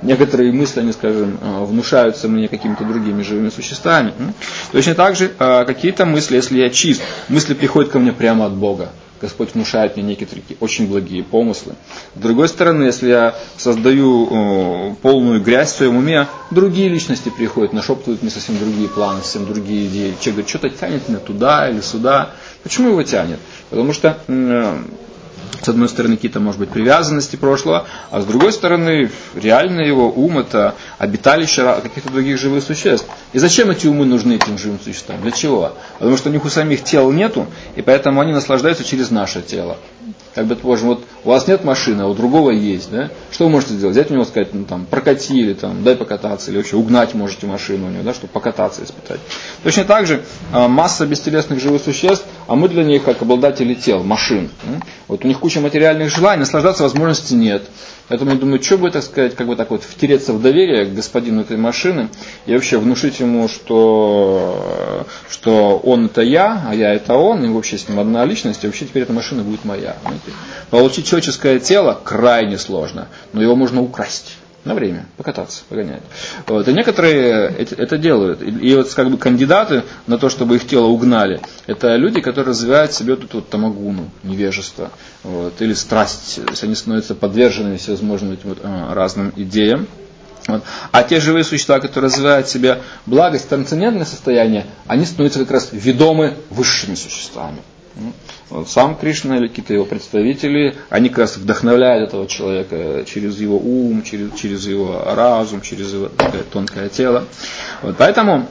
некоторые мысли, они, скажем, внушаются мне какими-то другими живыми существами. Точно так же какие-то мысли, если я чист, мысли приходят ко мне прямо от Бога. Господь внушает мне некие такие очень благие помыслы. С другой стороны, если я создаю полную грязь в своем уме, другие личности приходят, нашептывают мне совсем другие планы, совсем другие идеи. Человек говорит, что-то тянет меня туда или сюда. Почему его тянет? Потому что с одной стороны, какие-то, может быть, привязанности прошлого, а с другой стороны, реально его ум – это обиталище каких-то других живых существ. И зачем эти умы нужны этим живым существам? Для чего? Потому что у них у самих тел нету, и поэтому они наслаждаются через наше тело. Как бы, положим, вот у вас нет машины, а у другого есть, да? Что вы можете сделать? Взять у него, сказать, прокати, или дай покататься, или вообще угнать можете машину у него, да, чтобы покататься, испытать. Точно так же масса бестелесных живых существ, а мы для них как обладатели тел, машин. Вот у них куча материальных желаний, наслаждаться возможности нет. Поэтому я думаю, что бы, так сказать, как бы так вот втереться в доверие к господину этой машины и вообще внушить ему, что он это я, а я это он, и вообще с ним одна личность, и вообще теперь эта машина будет моя. Знаете? Получить человеческое тело крайне сложно, но его можно украсть. На время, покататься, погонять. Вот. И некоторые это делают. И вот как бы кандидаты на то, чтобы их тело угнали, это люди, которые развивают в себе тут вот тамагуну, невежество, вот, или страсть. То есть они становятся подверженными всевозможным этим вот, разным идеям. Вот. А те живые существа, которые развивают в себе благость, трансцендентное состояние, они становятся как раз ведомы высшими существами. Вот сам Кришна или какие-то его представители, они как раз вдохновляют этого человека через его ум, через его разум, через его тонкое тело. Вот, поэтому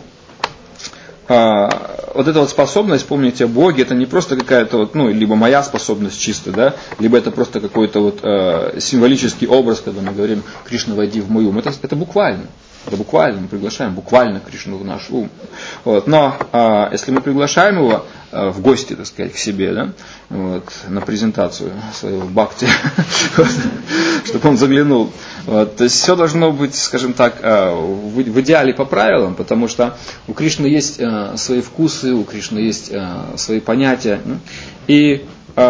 вот эта вот способность помнить о Боге, это не просто какая-то вот, либо моя способность чисто, да, либо это просто какой-то вот символический образ, когда мы говорим «Кришна, войди в мой ум». Это буквально. Это буквально, мы приглашаем буквально Кришну в наш ум. Вот. Но если мы приглашаем его в гости, так сказать, к себе, да, вот, на презентацию своего бхакти, чтобы он заглянул, вот, то есть все должно быть, скажем так, в идеале по правилам, потому что у Кришны есть свои вкусы, у Кришны есть свои понятия, и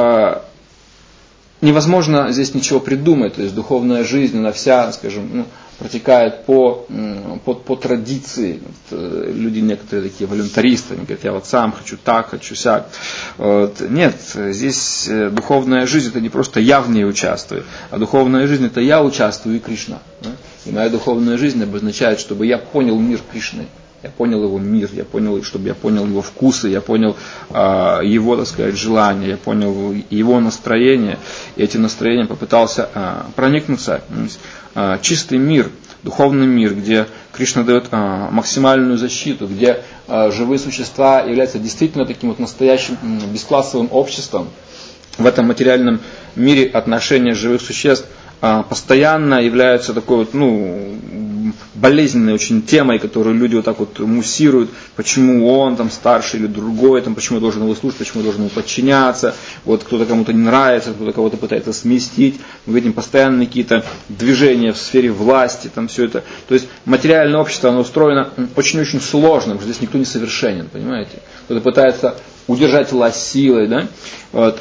невозможно здесь ничего придумать, то есть духовная жизнь, она вся, скажем, протекает по традиции. Люди некоторые такие волюнтаристы, они говорят, я вот сам хочу так, хочу сяк. Вот. Нет, здесь духовная жизнь это не просто я в ней участвую, а духовная жизнь это я участвую и Кришна. И моя духовная жизнь обозначает, чтобы я понял мир Кришны. Я понял его мир, чтобы я понял его вкусы, я понял его, так сказать, желания, я понял его настроение, и этим настроением попытался проникнуться. Чистый мир, духовный мир, где Кришна дает максимальную защиту, где живые существа являются действительно таким вот настоящим бесклассовым обществом. В этом материальном мире отношения живых существ постоянно являются такой вот, болезненной очень темой, которую люди вот так вот муссируют, почему он там старше или другой, там, почему я должен его слушать, почему я должен ему подчиняться, вот кто-то кому-то не нравится, кто-то кого-то пытается сместить, мы видим постоянные какие-то движения в сфере власти, там все это. То есть материальное общество, оно устроено очень-очень сложно, потому что здесь никто не совершенен, понимаете? Кто-то пытается удержать власть силой, да? Вот,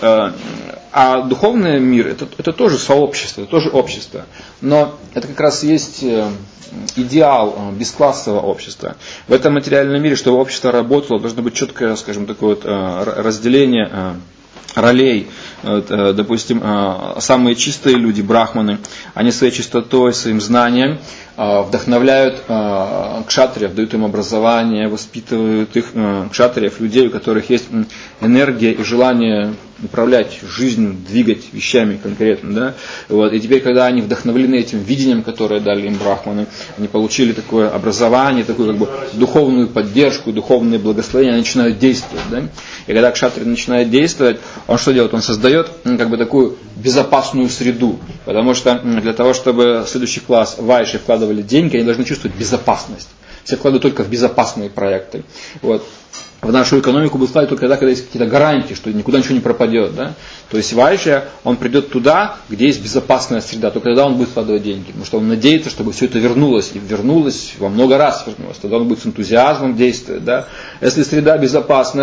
а духовный мир это тоже сообщество, это тоже общество. Но это как раз есть идеал бесклассового общества. В этом материальном мире, чтобы общество работало, должно быть четкое, скажем, такое вот разделение ролей. Вот, допустим, самые чистые люди, брахманы, они своей чистотой, своим знанием вдохновляют кшатриев, дают им образование, воспитывают их, кшатриев, людей, у которых есть энергия и желание управлять жизнью, двигать вещами конкретно. Да? Вот. И теперь, когда они вдохновлены этим видением, которое дали им брахманы, они получили такое образование, такую как бы духовную поддержку, духовное благословение, они начинают действовать. Да? И когда кшатрий начинает действовать, он что делает? Он создает как бы такую безопасную среду. Потому что для того, чтобы следующий класс вайши вкладывали деньги, они должны чувствовать безопасность. Все вкладывают только в безопасные проекты. Вот. В нашу экономику будут вкладывать только тогда, когда есть какие-то гарантии, что никуда ничего не пропадет. Да? То есть вайши, он придет туда, где есть безопасная среда, только тогда он будет вкладывать деньги. Потому что он надеется, чтобы все это вернулось. И вернулось, во много раз вернулось. Тогда он будет с энтузиазмом действовать. Да? Если среда безопасная,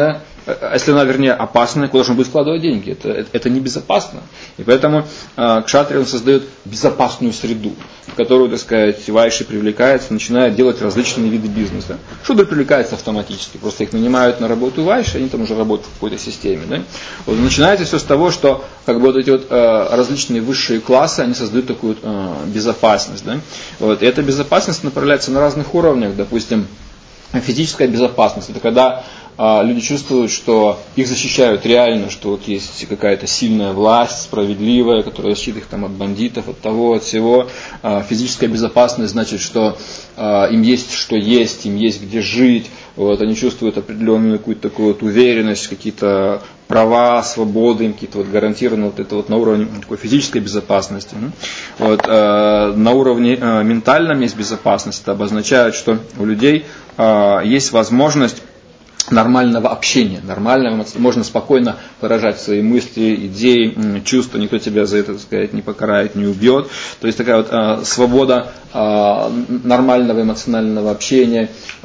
если она, вернее, опасная, куда же он будет складывать деньги? Это небезопасно. И поэтому кшатрия, он создает безопасную среду, в которую, так сказать, вайши привлекается, начинает делать различные виды бизнеса. Шудры привлекаются автоматически, просто их нанимают на работу вайши, они там уже работают в какой-то системе. Да? Вот, начинается все с того, что как бы вот эти вот различные высшие классы, они создают такую безопасность. Да? Вот, и эта безопасность направляется на разных уровнях, допустим, физическая безопасность, это когда люди чувствуют, что их защищают реально, что вот есть какая-то сильная власть, справедливая, которая защитит их там от бандитов, от того, от всего. Физическая безопасность значит, что им есть что есть, им есть где жить. Вот, они чувствуют определенную какую-то такую вот уверенность, какие-то права, свободы, им какие-то вот гарантированы вот это вот на уровне такой физической безопасности. Вот, на уровне ментальном есть безопасность. Это обозначает, что у людей есть возможность нормального общения, нормального, можно спокойно выражать свои мысли, идеи, чувства, никто тебя за это, так сказать, не покарает, не убьет. То есть такая вот свобода нормального эмоционального общения,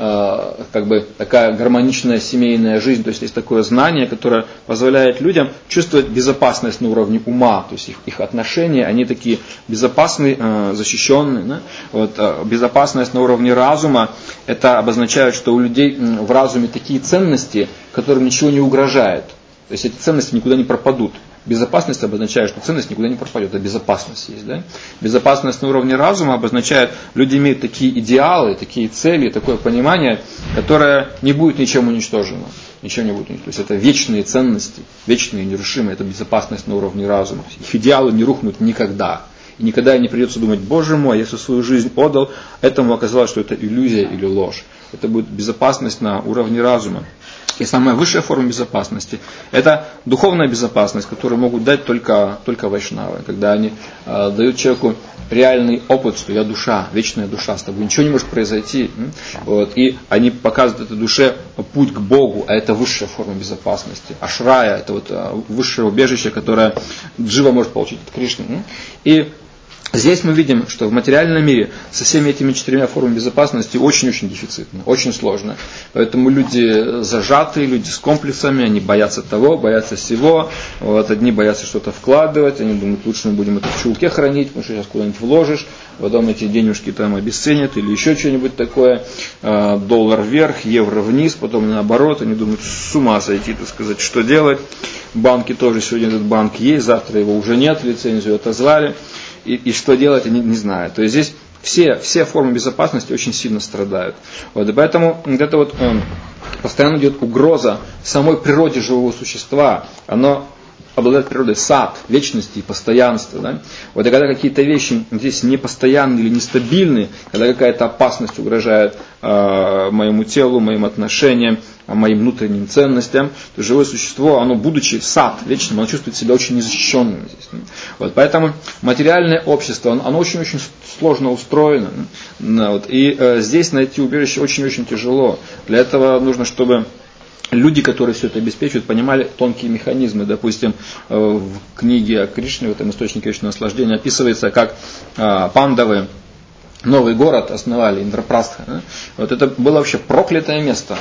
как бы такая гармоничная семейная жизнь. То есть есть такое знание, которое позволяет людям чувствовать безопасность на уровне ума. То есть их отношения, они такие безопасные, защищенные. Да? Вот, безопасность на уровне разума, это обозначает, что у людей в разуме такие ценности, которым ничего не угрожает. То есть эти ценности никуда не пропадут. Безопасность обозначает, что ценность никуда не пропадет, а безопасность есть. Да? Безопасность на уровне разума обозначает, люди имеют такие идеалы, такие цели, такое понимание, которое не будет ничем уничтожено. Ничем не будет уничтожено. То есть это вечные ценности, вечные, нерушимые, это безопасность на уровне разума. Их идеалы не рухнут никогда. И никогда не придется думать, боже мой, я всю свою жизнь отдал, этому оказалось, что это иллюзия или ложь. Это будет безопасность на уровне разума. И самая высшая форма безопасности – это духовная безопасность, которую могут дать только вайшнавы, когда они дают человеку реальный опыт, что я душа, вечная душа, с тобой ничего не может произойти. Вот, и они показывают этой душе путь к Богу, а это высшая форма безопасности. Ашрая – это вот высшее убежище, которое джива может получить от Кришны. И здесь мы видим, что в материальном мире со всеми этими 4 формами безопасности очень-очень дефицитно, очень сложно. Поэтому люди зажатые, люди с комплексами, они боятся того, боятся всего. Вот, одни боятся что-то вкладывать, они думают, лучше мы будем это в чулке хранить, потому что сейчас куда-нибудь вложишь, потом эти денежки там обесценят или еще что-нибудь такое. Доллар вверх, евро вниз, потом наоборот, они думают, с ума сойти, так сказать, что делать. Банки тоже, сегодня этот банк есть, завтра его уже нет, лицензию отозвали. И что делать, они не знают. То есть здесь все формы безопасности очень сильно страдают. Вот, и поэтому вот это вот, постоянно идет угроза самой природе живого существа. Оно обладает природой сад, вечности и постоянства. Да? Вот и когда какие-то вещи здесь непостоянные или нестабильные, когда какая-то опасность угрожает моему телу, моим отношениям, моим внутренним ценностям, то живое существо, оно, будучи сад вечным, оно чувствует себя очень незащищенным здесь. Вот, поэтому материальное общество, оно очень-очень сложно устроено. Вот, и здесь найти убежище очень-очень тяжело. Для этого нужно, чтобы люди, которые все это обеспечивают, понимали тонкие механизмы. Допустим, в книге о Кришне, в этом источнике вечного наслаждения, описывается, как пандавы новый город основали, Индрапрастха. Да? Вот это было вообще проклятое место.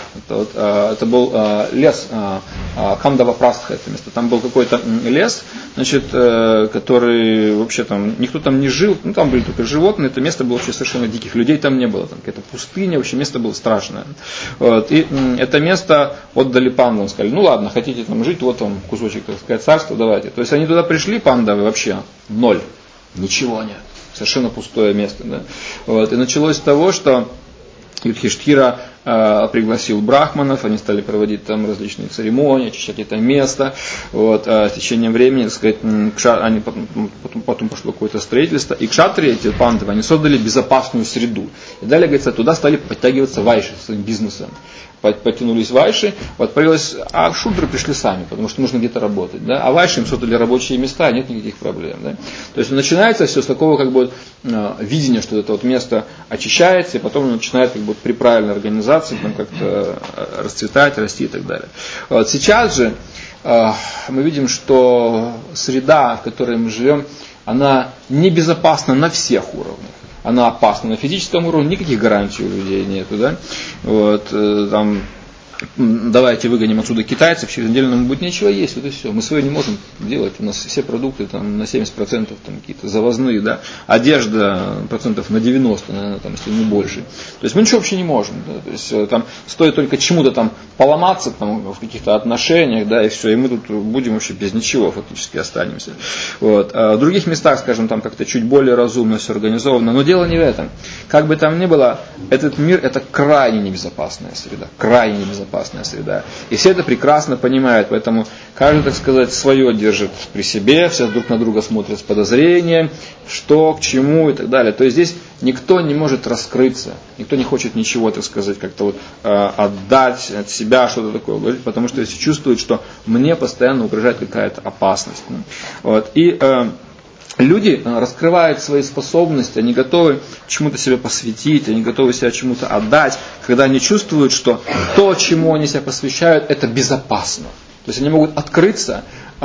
Это был лес, Камдава-Прастха это место. Там был какой-то лес, значит, который вообще там, никто там не жил, ну там были только животные, это место было вообще совершенно диких, людей там не было, там какая-то пустыня, вообще место было страшное. Вот. И это место отдали пандавам, сказали, ну ладно, хотите там жить, вот вам кусочек, так сказать, царства, давайте. То есть они туда пришли, пандавы, вообще ноль, ничего нет. Совершенно пустое место. Да? Вот. И началось с того, что Юдхиштхира пригласил брахманов, они стали проводить там различные церемонии, очищать это место. Вот. С течением времени, так сказать, потом пошло какое-то строительство, и кшатрии, эти пандавы, они создали безопасную среду. И далее, говорится, туда стали подтягиваться вайши со своим бизнесом. Потянулись вайши, вот появилось, а шудры пришли сами, потому что нужно где-то работать. Да? А вайши им создали рабочие места, нет никаких проблем. Да? То есть начинается все с такого как бы видения, что это вот место очищается, и потом начинает как бы при правильной организации там как-то расцветать, расти и так далее. Вот сейчас же мы видим, что среда, в которой мы живем, она небезопасна на всех уровнях. Она опасна на физическом уровне, никаких гарантий у людей нету, да? Вот, там давайте выгоним отсюда китайцев, через неделю нам будет нечего есть, вот и все. Мы свое не можем делать, у нас все продукты там, на 70% там, какие-то завозные, да, одежда процентов на 90, наверное, там, если не больше. То есть мы ничего вообще не можем. Да, то есть там стоит только чему-то там поломаться там, в каких-то отношениях, да, и все, и мы тут будем вообще без ничего фактически останемся. Вот. А в других местах, скажем, там как-то чуть более разумно все организовано, но дело не в этом. Как бы там ни было, этот мир это крайне небезопасная среда, крайне небезопасная среда. И все это прекрасно понимают, поэтому каждый, так сказать, свое держит при себе, все друг на друга смотрят с подозрением, что, к чему и так далее. То есть здесь никто не может раскрыться, никто не хочет ничего, так сказать, как-то вот отдать от себя, что-то такое говорить, потому что если чувствует, что мне постоянно угрожает какая-то опасность. Вот. И люди раскрывают свои способности, они готовы чему-то себя посвятить, они готовы себя чему-то отдать, когда они чувствуют, что то, чему они себя посвящают, это безопасно. То есть они могут открыться,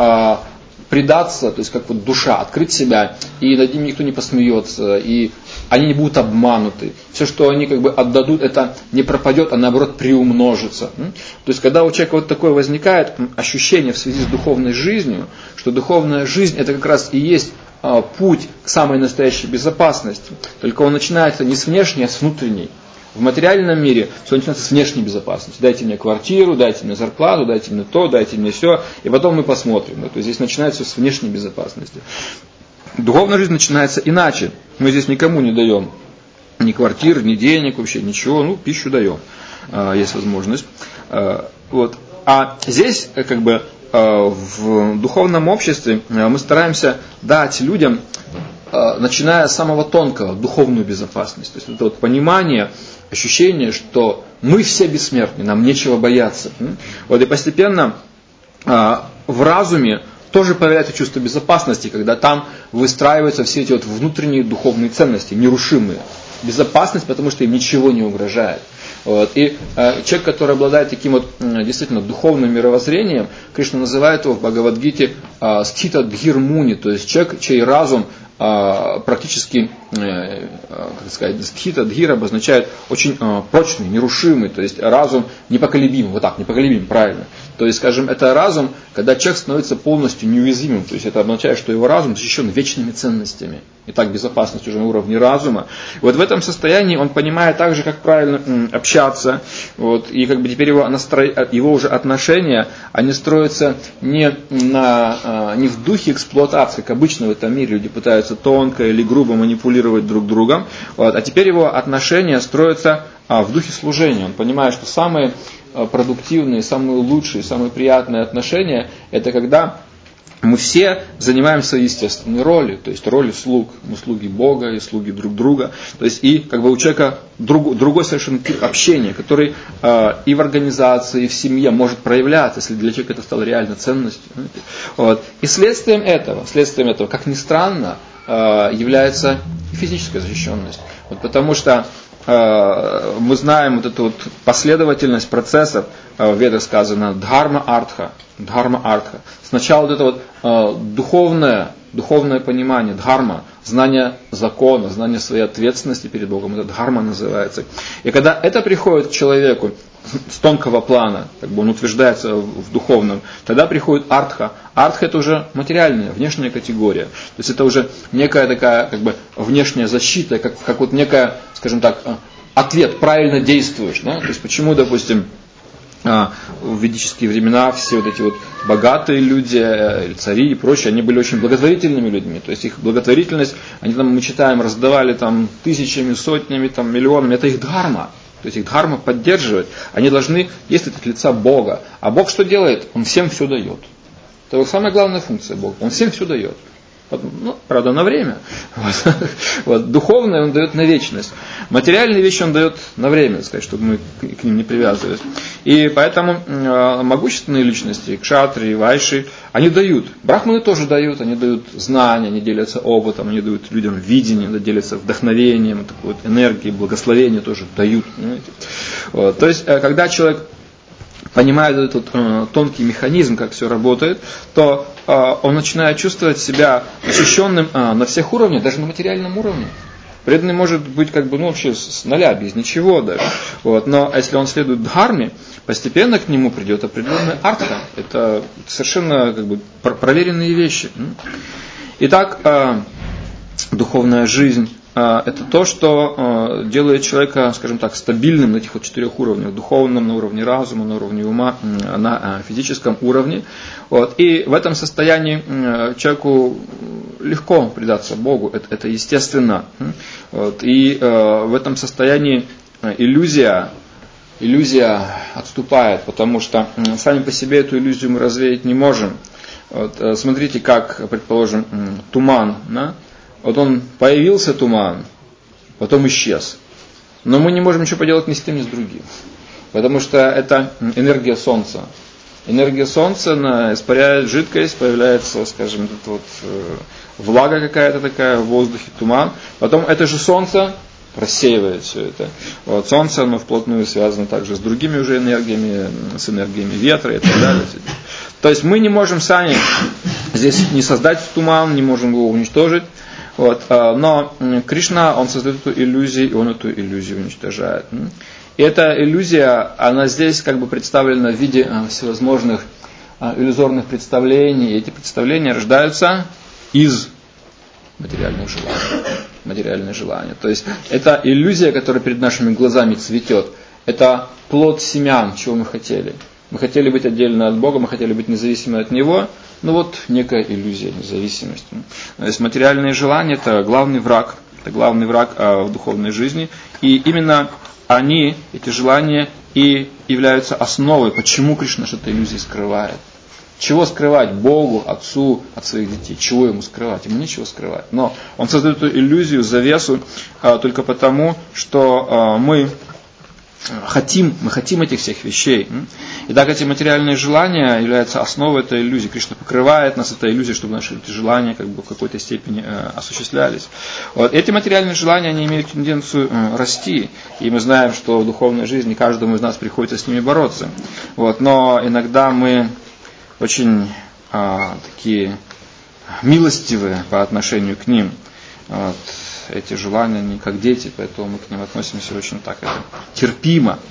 предаться, то есть как вот душа, открыть себя, и над ним никто не посмеется, и они не будут обмануты. Все, что они как бы отдадут, это не пропадет, а наоборот приумножится. То есть когда у человека вот такое возникает ощущение в связи с духовной жизнью, что духовная жизнь это как раз и есть путь к самой настоящей безопасности. Только он начинается не с внешней, а с внутренней. В материальном мире все начинается с внешней безопасности. Дайте мне квартиру, дайте мне зарплату, дайте мне то, дайте мне все, и потом мы посмотрим. То есть здесь начинается все с внешней безопасности. Духовная жизнь начинается иначе. Мы здесь никому не даем ни квартир, ни денег, вообще ничего, пищу даем, есть возможность. Вот. А здесь как бы в духовном обществе мы стараемся дать людям, начиная с самого тонкого, духовную безопасность. То есть это вот понимание, ощущение, что мы все бессмертны, нам нечего бояться. Вот и постепенно в разуме тоже появляется чувство безопасности, когда там выстраиваются все эти вот внутренние духовные ценности, нерушимые. Безопасность, потому что им ничего не угрожает. Вот. И человек, который обладает таким вот действительно духовным мировоззрением, Кришна называет его в Бхагавад-гите стхита дхир-муни, то есть человек, чей разум практически, как сказать, стхита дхир обозначает очень прочный, нерушимый, то есть разум непоколебимый, вот так, непоколебимый, правильно. То есть, скажем, это разум, когда человек становится полностью неуязвимым, то есть это означает, что его разум защищен вечными ценностями. Итак, безопасность уже на уровне разума. И вот в этом состоянии он понимает также, как правильно общаться, вот, и как бы теперь его уже отношения, они строятся не в духе эксплуатации, как обычно в этом мире люди пытаются тонко или грубо манипулировать друг другом, вот, а теперь его отношения строятся в духе служения. Он понимает, что самые продуктивные, самые лучшие, самые приятные отношения, это когда мы все занимаем свои естественные роли, то есть роли слуг, мы слуги Бога и слуги друг друга, то есть и как бы у человека другой совершенно тип общения, который и в организации, и в семье может проявляться, если для человека это стало реально ценностью. Вот. И следствием этого, как ни странно, является физическая защищенность. Вот потому что мы знаем вот эту вот последовательность процессов, в Ведах сказано дхарма-артха. Сначала вот это вот духовное понимание, дхарма, знание закона, знание своей ответственности перед Богом, это дхарма называется. И когда это приходит к человеку с тонкого плана, как бы он утверждается в духовном, тогда приходит артха. Артха это уже материальная, внешняя категория. То есть это уже некая такая как бы внешняя защита, как вот некая, скажем так, ответ, правильно действуешь. Да? То есть почему, допустим, в ведические времена все вот эти вот богатые люди, цари и прочие, они были очень благотворительными людьми. То есть их благотворительность, они там, мы читаем, раздавали там тысячами, сотнями, там, миллионами. Это их дхарма. То есть их дхарма поддерживает. Они должны действовать от лица Бога. А Бог что делает? Он всем все дает. Это его самая главная функция Бога. Он всем все дает. Правда, на время. Вот. Духовное он дает на вечность. Материальные вещи он дает на время, так сказать, чтобы мы к ним не привязывались. И поэтому могущественные личности, кшатри, вайши, они дают. Брахманы тоже дают. Они дают знания, они делятся опытом, они дают людям видение, они делятся вдохновением, такой вот энергией, благословение тоже дают. Вот. То есть, когда человек понимает этот тонкий механизм, как все работает, то он начинает чувствовать себя защищенным на всех уровнях, даже на материальном уровне. Преданный может быть вообще с нуля, без ничего даже. Но если он следует дхарме, постепенно к нему придет определенная артха. Это совершенно проверенные вещи. Итак, духовная жизнь – это то, что делает человека, скажем так, стабильным на этих 4 уровнях. Духовном, на уровне разума, на уровне ума, на физическом уровне. И в этом состоянии человеку легко предаться Богу, это естественно. И в этом состоянии иллюзия отступает, потому что сами по себе эту иллюзию мы развеять не можем. Смотрите, как, предположим, туман. Да? Он появился туман, потом исчез. Но мы не можем ничего поделать ни с тем, ни с другим. Потому что это энергия Солнца. Энергия Солнца испаряет жидкость, появляется, скажем, влага какая-то такая в воздухе, туман. Потом это же Солнце рассеивает все это. Солнце, оно вплотную связано также с другими уже энергиями, с энергиями ветра и так далее. То есть мы не можем сами здесь не создать туман, не можем его уничтожить. Но Кришна, он создает эту иллюзию, и он эту иллюзию уничтожает. И эта иллюзия, она здесь представлена в виде всевозможных иллюзорных представлений. И эти представления рождаются из материальных желаний. То есть это иллюзия, которая перед нашими глазами цветет. Это плод семян, чего мы хотели. Мы хотели быть отдельно от Бога, мы хотели быть независимы от Него. Некая иллюзия независимости. То есть материальные желания – это главный враг. Это главный враг в духовной жизни. И именно они, эти желания, и являются основой, почему Кришна что-то иллюзии скрывает. Чего скрывать Богу, Отцу от своих детей? Чего ему скрывать? Ему нечего скрывать. Но он создает эту иллюзию, завесу, только потому, что мы хотим этих всех вещей. Итак, эти материальные желания являются основой этой иллюзии. Кришна покрывает нас этой иллюзией, чтобы наши эти желания в какой-то степени осуществлялись. Эти материальные желания, они имеют тенденцию расти. И мы знаем, что в духовной жизни каждому из нас приходится с ними бороться. Но иногда мы очень такие милостивые по отношению к ним. Эти желания, они как дети, поэтому мы к ним относимся очень так терпимо.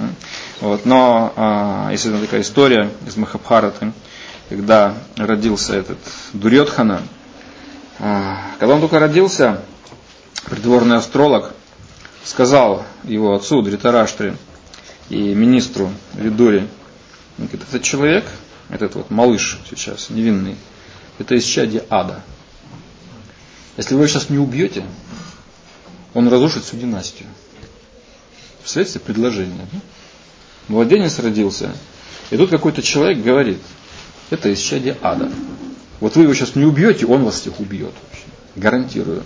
Но есть одна такая история из Махабхараты, когда родился этот Дурьодхана. Когда он только родился, придворный астролог сказал его отцу Дритараштре и министру Видуре, говорит, этот человек, этот малыш сейчас, невинный, это исчадие ада. Если вы его сейчас не убьете, он разрушит всю династию. Представляете себе предложение? Да? Младенец родился, и тут какой-то человек говорит, это исчадие ада. Вы его сейчас не убьете, он вас всех убьет. Вообще. Гарантирую.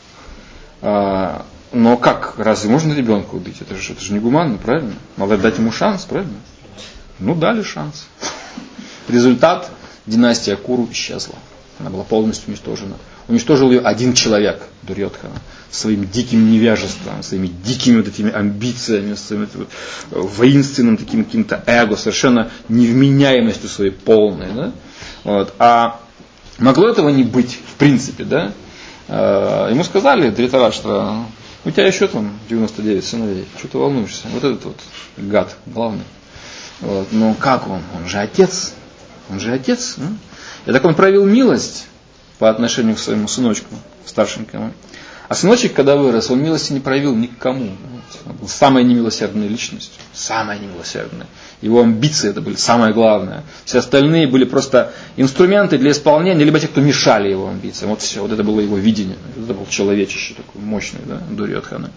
Но как? Разве можно ребенка убить? Это же не гуманно, правильно? Надо дать ему шанс, правильно? Дали шанс. Результат: династия Куру исчезла. Она была полностью уничтожена. Уничтожил ее один человек, Дурьодхана, своим диким невежеством, своими дикими этими амбициями, своим воинственным таким каким-то эго, совершенно невменяемостью своей полной. Да? А могло этого не быть, в принципе, да? Ему сказали, Дритараштра, у тебя еще 99 сыновей, что ты волнуешься? Этот гад главный. Но как он? Он же отец. И так он проявил милость по отношению к своему сыночку, старшенькому. А сыночек, когда вырос, он милости не проявил никому. Он был самой немилосердной личностью. Самая немилосердная. Его амбиции это были самое главное. Все остальные были просто инструменты для исполнения, либо те, кто мешали его амбициям. Все, это было его видение. Это был человечище такой мощный, да, Дурьодхана.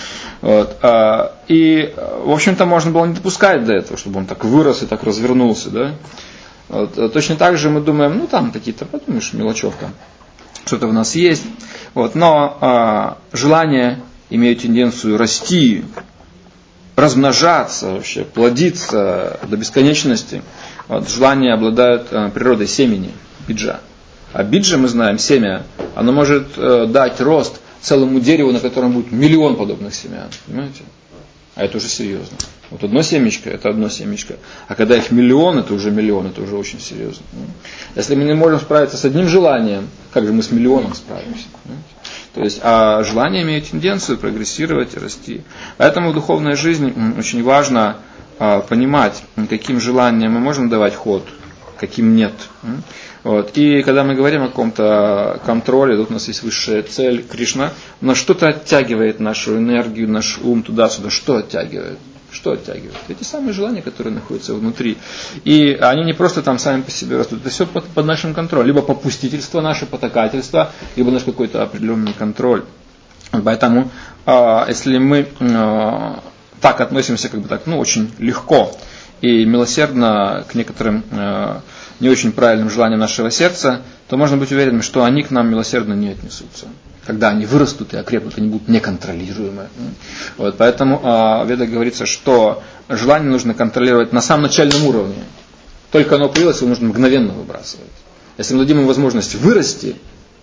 И, в общем-то, можно было не допускать до этого, чтобы он так вырос и так развернулся, да. Точно так же мы думаем, какие-то, подумаешь, мелочевка, что-то в нас есть. Но желания имеют тенденцию расти, размножаться вообще, плодиться до бесконечности. Желания обладают природой семени, биджа. А биджа, мы знаем, семя, оно может дать рост целому дереву, на котором будет миллион подобных семян. Понимаете? А это уже серьезно. Одно семечко, это одно семечко. А когда их миллион, это уже миллион, это уже очень серьезно. Если мы не можем справиться с одним желанием, как же мы с миллионом справимся? То есть, а желание имеет тенденцию прогрессировать и расти. Поэтому в духовной жизни очень важно понимать, каким желаниям мы можем давать ход, каким нет. Вот. И когда мы говорим о каком-то контроле, тут у нас есть высшая цель Кришна, но что-то оттягивает нашу энергию, наш ум туда-сюда. Что оттягивает? Что оттягивает? Эти самые желания, которые находятся внутри. И они не просто там сами по себе растут, это все под нашим контролем. Либо попустительство наше, потакательство, либо наш какой-то определенный контроль. Поэтому, если мы так относимся, как бы так, очень легко и милосердно к некоторым не очень правильным желаниям нашего сердца, то можно быть уверенным, что они к нам милосердно не отнесутся. Когда они вырастут и окрепнут, они будут неконтролируемы. Вот, поэтому в Ведах говорится, что желание нужно контролировать на самом начальном уровне. Только оно появилось, его нужно мгновенно выбрасывать. Если мы дадим ему возможность вырасти,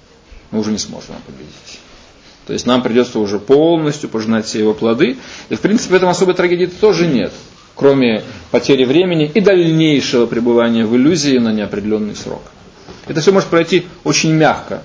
мы уже не сможем его победить. То есть нам придется уже полностью пожинать все его плоды. И в принципе в этом особой трагедии тоже нет. Кроме потери времени и дальнейшего пребывания в иллюзии на неопределенный срок. Это все может пройти очень мягко.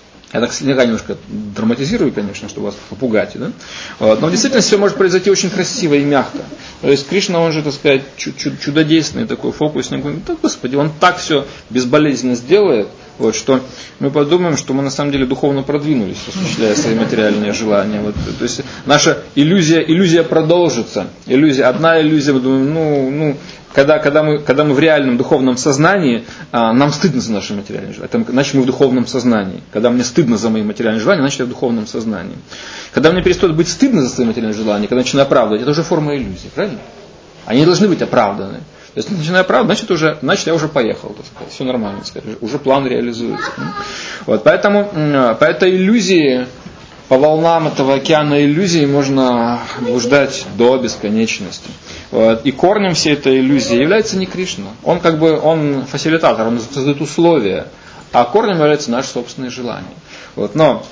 Я так слегка немножко драматизирую, конечно, чтобы вас попугать. Да? Вот. Но в действительности все может произойти очень красиво и мягко. То есть Кришна, он же, так сказать, чудодейственный такой фокусник. Да, Господи, он так все безболезненно сделает, вот, что мы подумаем, что мы на самом деле духовно продвинулись, осуществляя свои материальные желания. Вот. То есть наша иллюзия продолжится. Одна иллюзия, мы думаем, когда мы в реальном духовном сознании, нам стыдно за наши материальные желания. Значит, мы в духовном сознании. Когда мне стыдно за мои материальные желания, значит, я в духовном сознании. Когда мне перестает быть стыдно за свои материальные желания, когда я начинаю оправдывать, это уже форма иллюзии, правильно? Они не должны быть оправданы. То есть, начиная оправдывать, значит, я уже поехал, так сказать, все нормально, так сказать, уже план реализуется. Вот, поэтому по этой иллюзии, по волнам этого океана иллюзий можно блуждать до бесконечности. Вот. И корнем всей этой иллюзии является не Кришна. Он фасилитатор, он создает условия, а корнем является наше собственное желание. Вот. Но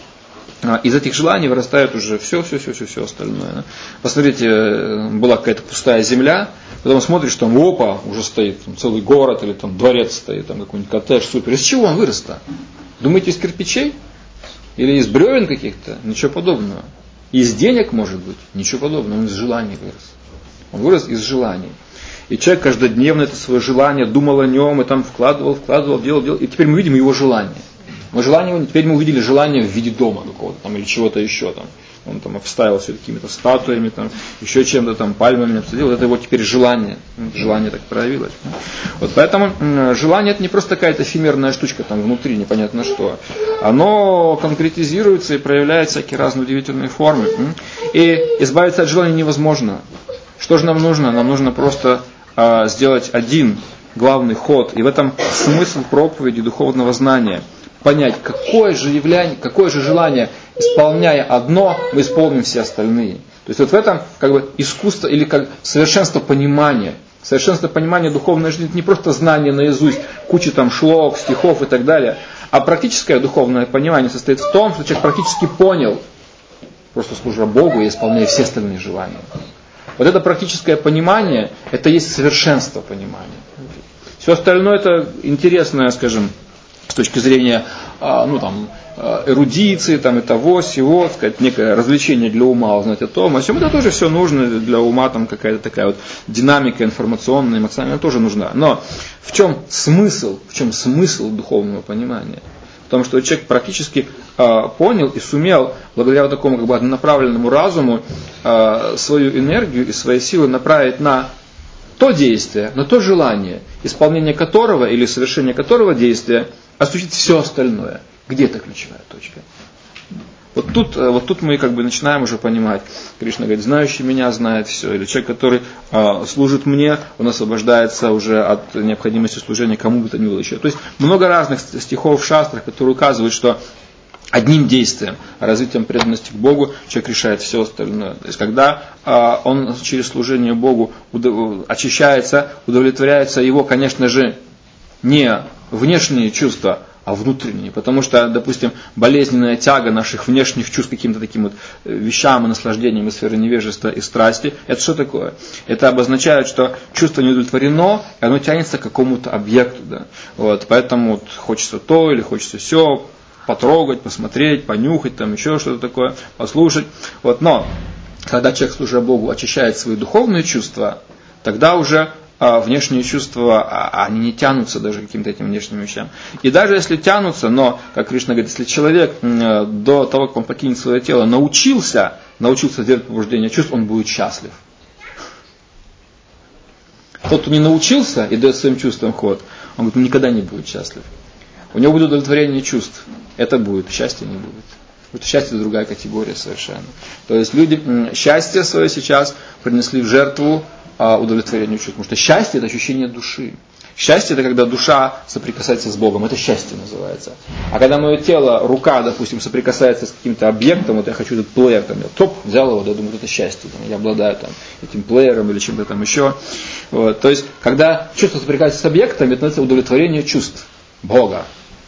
из этих желаний вырастает уже все остальное. Посмотрите, была какая-то пустая земля, потом смотришь, там, уже стоит там, целый город, или там дворец стоит, там какой-нибудь коттедж, супер. Из чего он вырос-то? Думаете, из кирпичей? Или из бревен каких-то? Ничего подобного. Из денег, может быть? Ничего подобного. Он из желаний вырос. Он вырос из желаний. И человек каждодневно это свое желание думал о нем, и там вкладывал, делал. И теперь мы видим его желание. Теперь мы увидели желание в виде дома какого-то там, или чего-то еще там. Он там обставил все какими-то статуями, там, еще чем-то там, пальмами обсадил. Это его теперь желание. Желание так проявилось. Вот поэтому желание это не просто какая-то эфемерная штучка там внутри, непонятно что. Оно конкретизируется и проявляет всякие разные удивительные формы. И избавиться от желания невозможно. Что же нам нужно? Нам нужно просто сделать один главный ход. И в этом смысл проповеди духовного знания. Понять, какое же желание, исполняя одно, мы исполним все остальные. То есть вот в этом как бы искусство или как совершенство понимания. Совершенство понимания духовной жизни это не просто знание наизусть, куча там шлок, стихов и так далее. А практическое духовное понимание состоит в том, что человек практически понял, просто служа Богу и исполняя все остальные желания. Вот это практическое понимание, это есть совершенство понимания. Все остальное это интересное, скажем, с точки зрения эрудиции, там, и того, сего, сказать, некое развлечение для ума, узнать о том, о всем, это тоже все нужно для ума, там какая-то такая вот динамика информационная, эмоциональная тоже нужна. Но в чем смысл духовного понимания? В том, что человек практически понял и сумел, благодаря вот такому как бы однонаправленному разуму, свою энергию и свои силы направить на то действие, на то желание, исполнение которого или совершение которого действия осуществить все остальное. Где эта ключевая точка? Вот тут мы как бы начинаем уже понимать. Кришна говорит, знающий меня знает все. Или человек, который служит мне, он освобождается уже от необходимости служения кому бы то ни было еще. То есть много разных стихов в шастрах, которые указывают, что одним действием, развитием преданности к Богу, человек решает все остальное. То есть когда он через служение Богу очищается, удовлетворяется его, конечно же, не внешние чувства, а внутренние. Потому что, допустим, болезненная тяга наших внешних чувств к каким-то таким вот вещам и наслаждениям из сферы невежества и страсти, это что такое? Это обозначает, что чувство не удовлетворено, и оно тянется к какому-то объекту. Да? Вот, поэтому вот, хочется то или хочется сё, потрогать, посмотреть, понюхать, там еще что-то такое, послушать. Вот, но когда человек, служа Богу, очищает свои духовные чувства, тогда уже внешние чувства, они не тянутся даже к каким-то этим внешним вещам. И даже если тянутся, но, как Кришна говорит, если человек до того, как он покинет свое тело, научился делать побуждение чувств, он будет счастлив. Тот, кто не научился и дает своим чувствам ход, он говорит, он никогда не будет счастлив. У него будет удовлетворение чувств. Это будет, счастья не будет. Вот счастье – это другая категория совершенно. То есть люди счастье свое сейчас принесли в жертву удовлетворению чувств. Потому что счастье – это ощущение души. Счастье – это когда душа соприкасается с Богом. Это счастье называется. А когда мое тело, рука, допустим, соприкасается с каким-то объектом, вот я хочу этот плеер, там, я взял его, я думаю, это счастье. Там, я обладаю там, этим плеером или чем-то там еще. Вот. То есть, когда чувство соприкасается с объектом, это называется удовлетворение чувств Бога.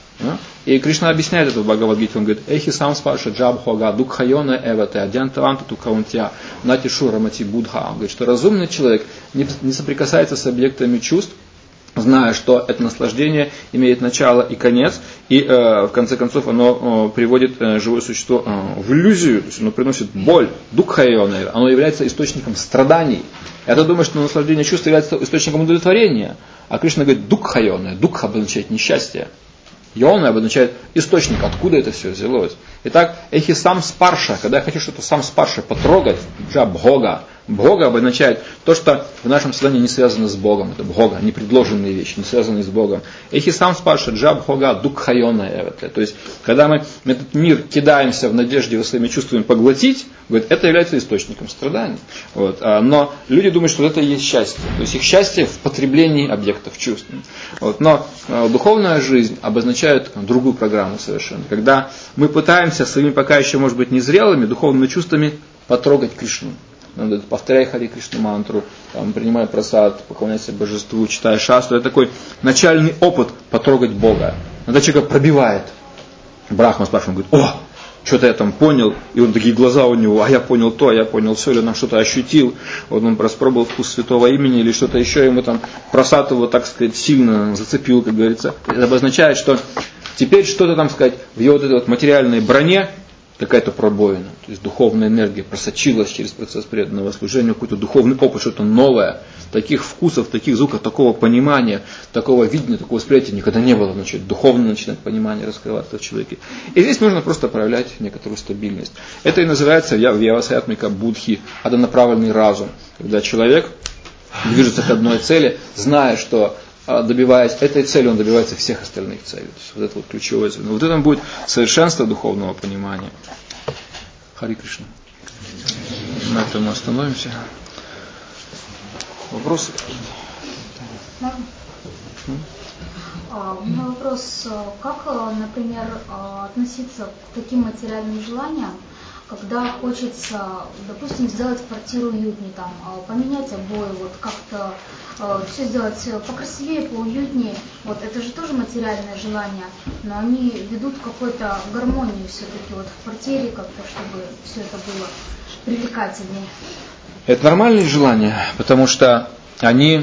И Кришна объясняет это в Бхагавад-гите, он говорит, «Эхи сам спарша джаб хога дукхайона эвате адьянтаванта тукаунтья натишу рамати будха». Он говорит, что разумный человек не соприкасается с объектами чувств, зная, что это наслаждение имеет начало и конец, и в конце концов оно приводит живое существо в иллюзию, то есть оно приносит боль, дукхайона, оно является источником страданий. Я-то думаю, что наслаждение чувств является источником удовлетворения, а Кришна говорит, дукхайона, дукха обозначает несчастье. Йона обозначает источник, откуда это все взялось. Итак, эхи сам спарша, когда я хочу что-то сам спарша потрогать, бхога. Бхога обозначает то, что в нашем сознании не связано с Богом. Это бхога, непредложенные вещи, не связанные с Богом. Эхи сам спарша, джабхога, дукхайона. То есть, когда мы этот мир кидаемся в надежде его своими чувствами поглотить, говорит, это является источником страданий. Вот. Но люди думают, что это и есть счастье. То есть их счастье в потреблении объектов чувств. Вот. Но духовная жизнь обозначает другую программу совершенно. Когда мы пытаемся своими пока еще, может быть, незрелыми духовными чувствами потрогать Кришну. Повторяй Хари Кришну мантру, принимай прасад, поклоняйся божеству, читай шастру. Это такой начальный опыт потрогать Бога. Когда человека пробивает. Брахма спрашивает, он говорит, что-то я там понял, и он такие глаза у него, а я понял то, я понял все, или он что-то ощутил, вот он распробовал вкус святого имени, или что-то еще, ему там прасад его, так сказать, сильно зацепил, как говорится. Это обозначает, что теперь что-то там, сказать, в его вот этой вот материальной броне, какая-то пробоина, то есть духовная энергия просочилась через процесс преданного служения, какой-то духовный опыт, что-то новое. Таких вкусов, таких звуков, такого понимания, такого видения, такого восприятия никогда не было. Значит, духовно начинает понимание раскрываться в человеке. И здесь нужно просто проявлять некоторую стабильность. Это и называется в Явасаятмика будхи, однонаправленный разум. Когда человек движется к одной цели, зная, что добиваясь этой цели, он добивается всех остальных целей. То есть вот это вот ключевое звено. Вот это будет совершенство духовного понимания. Хари Кришна. На этом мы остановимся. Вопросы? У меня вопрос, как, например, относиться к таким материальным желаниям, когда хочется, допустим, сделать квартиру уютнее, там, поменять обои, вот как-то все сделать покрасивее, поуютнее. Вот это же тоже материальное желание, но они ведут к какой-то гармонии все-таки вот в квартире, как-то, чтобы все это было привлекательнее. Это нормальные желания, потому что они,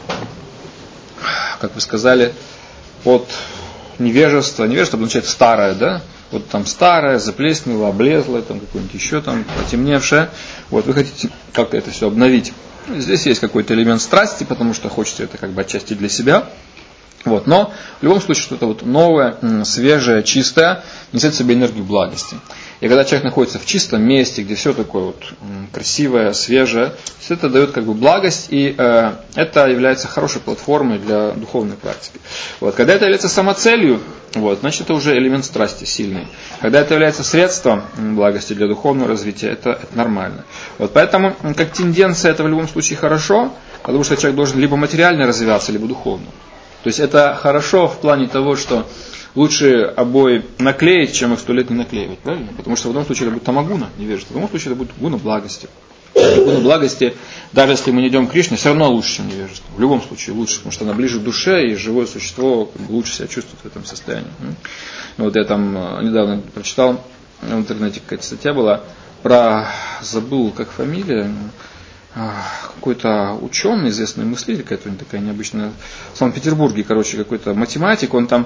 как вы сказали, от невежества. Невежество обозначает старое, да? Вот там старое, заплеснело, облезлое, там какое-нибудь еще там потемневшее. Вот вы хотите как-то это все обновить. Здесь есть какой-то элемент страсти, потому что хочется это как бы отчасти для себя. Вот. Но в любом случае что-то вот новое, свежее, чистое несет в себе энергию благости. И когда человек находится в чистом месте, где все такое вот красивое, свежее, все это дает как бы благость, и это является хорошей платформой для духовной практики. Вот. Когда это является самоцелью, вот, значит это уже элемент страсти сильный. Когда это является средством благости для духовного развития, это нормально. Вот. Поэтому как тенденция это в любом случае хорошо, потому что человек должен либо материально развиваться, либо духовно. То есть это хорошо в плане того, что лучше обои наклеить, чем их 100 лет не наклеивать, правильно? Потому что в одном случае это будет тамагуна, невежество, в другом случае это будет гуна благости. Гуна благости, даже если мы не идем к Кришне, все равно лучше, чем невежество. В любом случае лучше, потому что она ближе к душе, и живое существо лучше себя чувствует в этом состоянии. Вот я там недавно прочитал, в интернете какая-то статья была, забыл как фамилия, какой-то ученый, известный мыслитель, какая-то такая необычная, в Санкт-Петербурге, какой-то математик, он там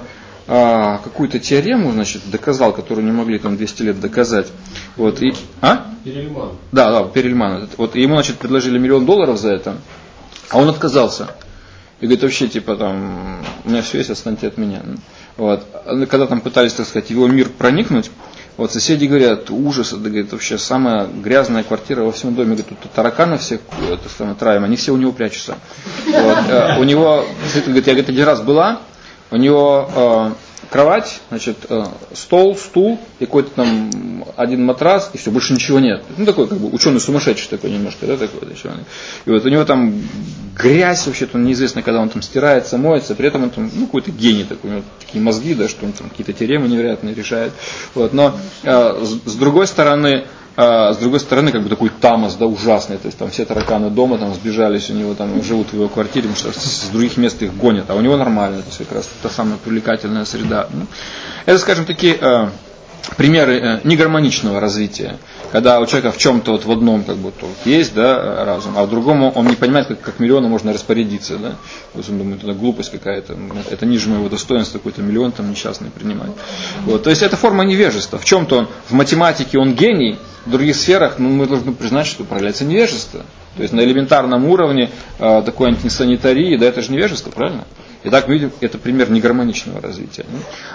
какую-то теорему, значит, доказал, которую не могли там 200 лет доказать. Вот, и, Перельман. Да, Перельман. Вот, ему, значит, предложили $1 миллион за это, а он отказался. И говорит, вообще, типа, там, у меня все есть, отстаньте от меня. Вот. Когда там пытались, так сказать, в его мир проникнуть, вот соседи говорят, ужас, это, говорит, вообще самая грязная квартира во всем доме. Говорит, тут тараканы все, это самое, травим, они все у него прячутся. Вот. У него, говорит, я, говорит, 1 раз была, у него кровать, значит, стол, стул, и какой-то там 1 матрас, и все, больше ничего нет. Ну, такой, как бы, ученый сумасшедший такой немножко, да, такой вот ученый. И вот у него там грязь, вообще-то неизвестно, когда он там стирается, моется, при этом он там, ну, какой-то гений такой, у него такие мозги, да, что он там какие-то теоремы невероятные решает. Вот. Но с другой стороны, как бы такой тамос, да, ужасный, то есть там все тараканы дома там сбежались, у него там живут в его квартире, потому что с других мест их гонят, а у него нормально, то есть как раз та самая привлекательная среда. Это, скажем, такие примеры негармоничного развития, когда у человека в чем-то вот в одном как бы есть, да, разум, а в другом он не понимает, как миллионом можно распорядиться, да, то есть он думает, это глупость какая-то, это ниже моего достоинства, какой-то миллион там несчастный принимать. Вот, то есть это форма невежества, в чем-то он, в математике он гений, в других сферах, ну, мы должны признать, что проявляется невежество. То есть на элементарном уровне такой антисанитарии, да, это же невежество, правильно? Итак, мы видим, это пример негармоничного развития.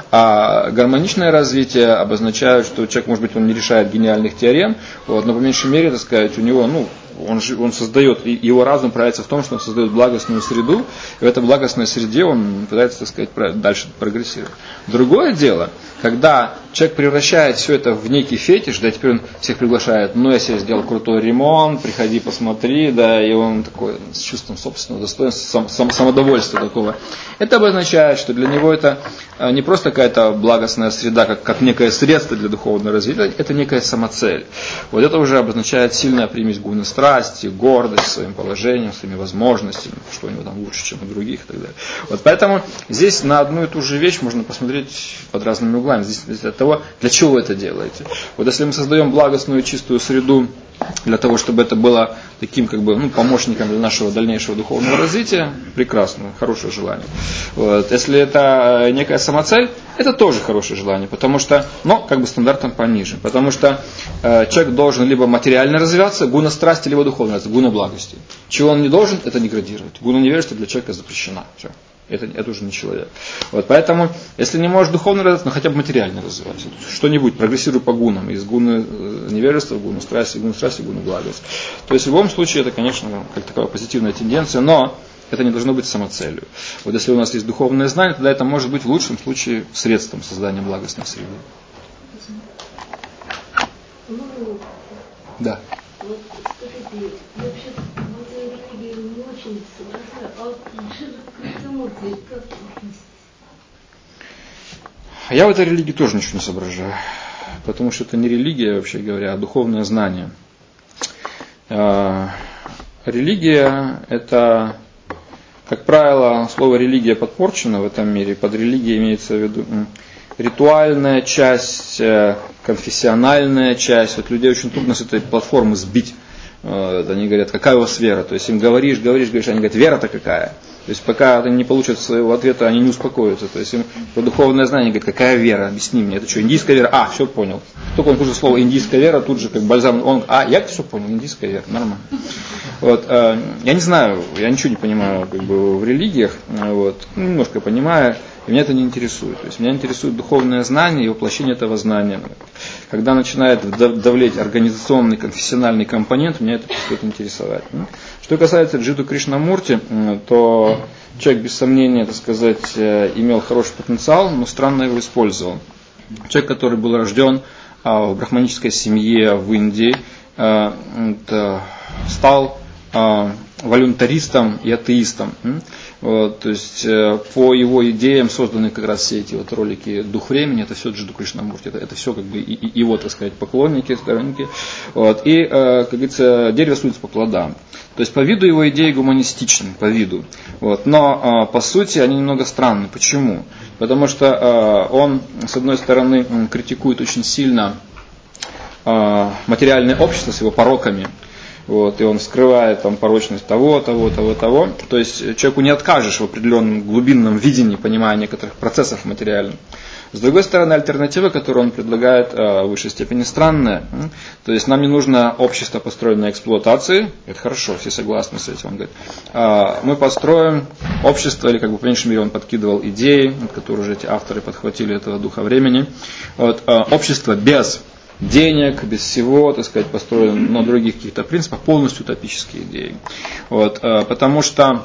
А гармоничное развитие обозначает, что человек, может быть, он не решает гениальных теорем, вот, но по меньшей мере, так сказать, у него, ну, он создает, его разум проявляется в том, что он создает благостную среду, и в этой благостной среде он пытается, так сказать, дальше прогрессировать. Другое дело, когда человек превращает все это в некий фетиш, да, теперь он всех приглашает, ну, я себе сделал крутой ремонт, приходи, посмотри, да, и он такой с чувством собственного достоинства, самодовольства такого. Это обозначает, что для него это не просто какая-то благостная среда, как некое средство для духовного развития, это некая самоцель. Вот это уже обозначает сильная примесь гуны страсти, гордость своим положением, своими возможностями, что у него там лучше, чем у других и так далее. Вот поэтому здесь на одну и ту же вещь можно посмотреть под разными углами. Здесь от того, для чего вы это делаете. Вот если мы создаем благостную чистую среду для того, чтобы это было таким как бы, ну, помощником для нашего дальнейшего духовного развития, прекрасно, хорошее желание. Вот. Если это некая самоцель, это тоже хорошее желание, потому что, но как бы стандартом пониже, потому что человек должен либо материально развиваться, гуна страсти, либо духовно развиваться, гуна благости. Чего он не должен, это не градировать. Гуна невежества для человека запрещена. Все. Это уже не человек. Вот, поэтому, если не можешь духовно развиваться, но хотя бы материально развиваться. Что-нибудь, прогрессируй по гунам. Из гуны невежества в гуну страсти, в гуну благости. То есть в любом случае это, конечно, как такая позитивная тенденция, но это не должно быть самоцелью. Вот если у нас есть духовное знание, тогда это может быть в лучшем случае средством создания благостной среды. Да. Вот скажите, вообще в этой религии не очень соображаю, а вот Кришнамурти как относитесь? Я в этой религии тоже ничего не соображаю, потому что это не религия, вообще говоря, а духовное знание. Религия – это, как правило, слово религия подпорчено в этом мире, под религией имеется в виду ритуальная часть, конфессиональная часть. Вот людей очень трудно с этой платформы сбить. Они говорят, какая у вас вера? То есть им говоришь, они говорят, вера-то какая? То есть пока они не получат своего ответа, они не успокоятся. То есть им про духовное знание говорят, какая вера? Объясни мне, это что, индийская вера? А, все понял. Только он уже слово индийская вера, тут же как бальзам, я все понял, индийская вера, нормально. Вот, я не знаю, я ничего не понимаю как бы в религиях, вот, немножко понимаю, и меня это не интересует. То есть меня интересует духовное знание и воплощение этого знания. Когда начинает давлеть организационный, конфессиональный компонент, меня это перестает интересовать. Что касается Джиду Кришнамурти, то человек без сомнения, так сказать, имел хороший потенциал, но странно его использовал. Человек, который был рожден в брахманической семье в Индии, стал волюнтаристом и атеистом. Вот, то есть по его идеям созданы как раз все эти вот ролики «Дух времени», это все Джиду Кришнамурти, это все как бы его, так сказать, поклонники, сторонники. Вот, и, как говорится, дерево судится по плодам. То есть по виду его идеи гуманистичны, по виду. Вот, но по сути они немного странны. Почему? Потому что он, с одной стороны, критикует очень сильно материальное общество с его пороками. вот, и он скрывает там порочность того. То есть человеку не откажешь в определенном глубинном видении, понимания некоторых процессов материальных. С другой стороны, альтернатива, которую он предлагает, в высшей степени странная. То есть нам не нужно общество, построенное на эксплуатации. Это хорошо, все согласны с этим. Он говорит, мы построим общество, или, как бы, по меньшей мере, он подкидывал идеи, которые уже эти авторы подхватили этого духа времени. Вот, общество без денег, без всего, так сказать, построено на других каких-то принципах, полностью утопические идеи. Вот, потому что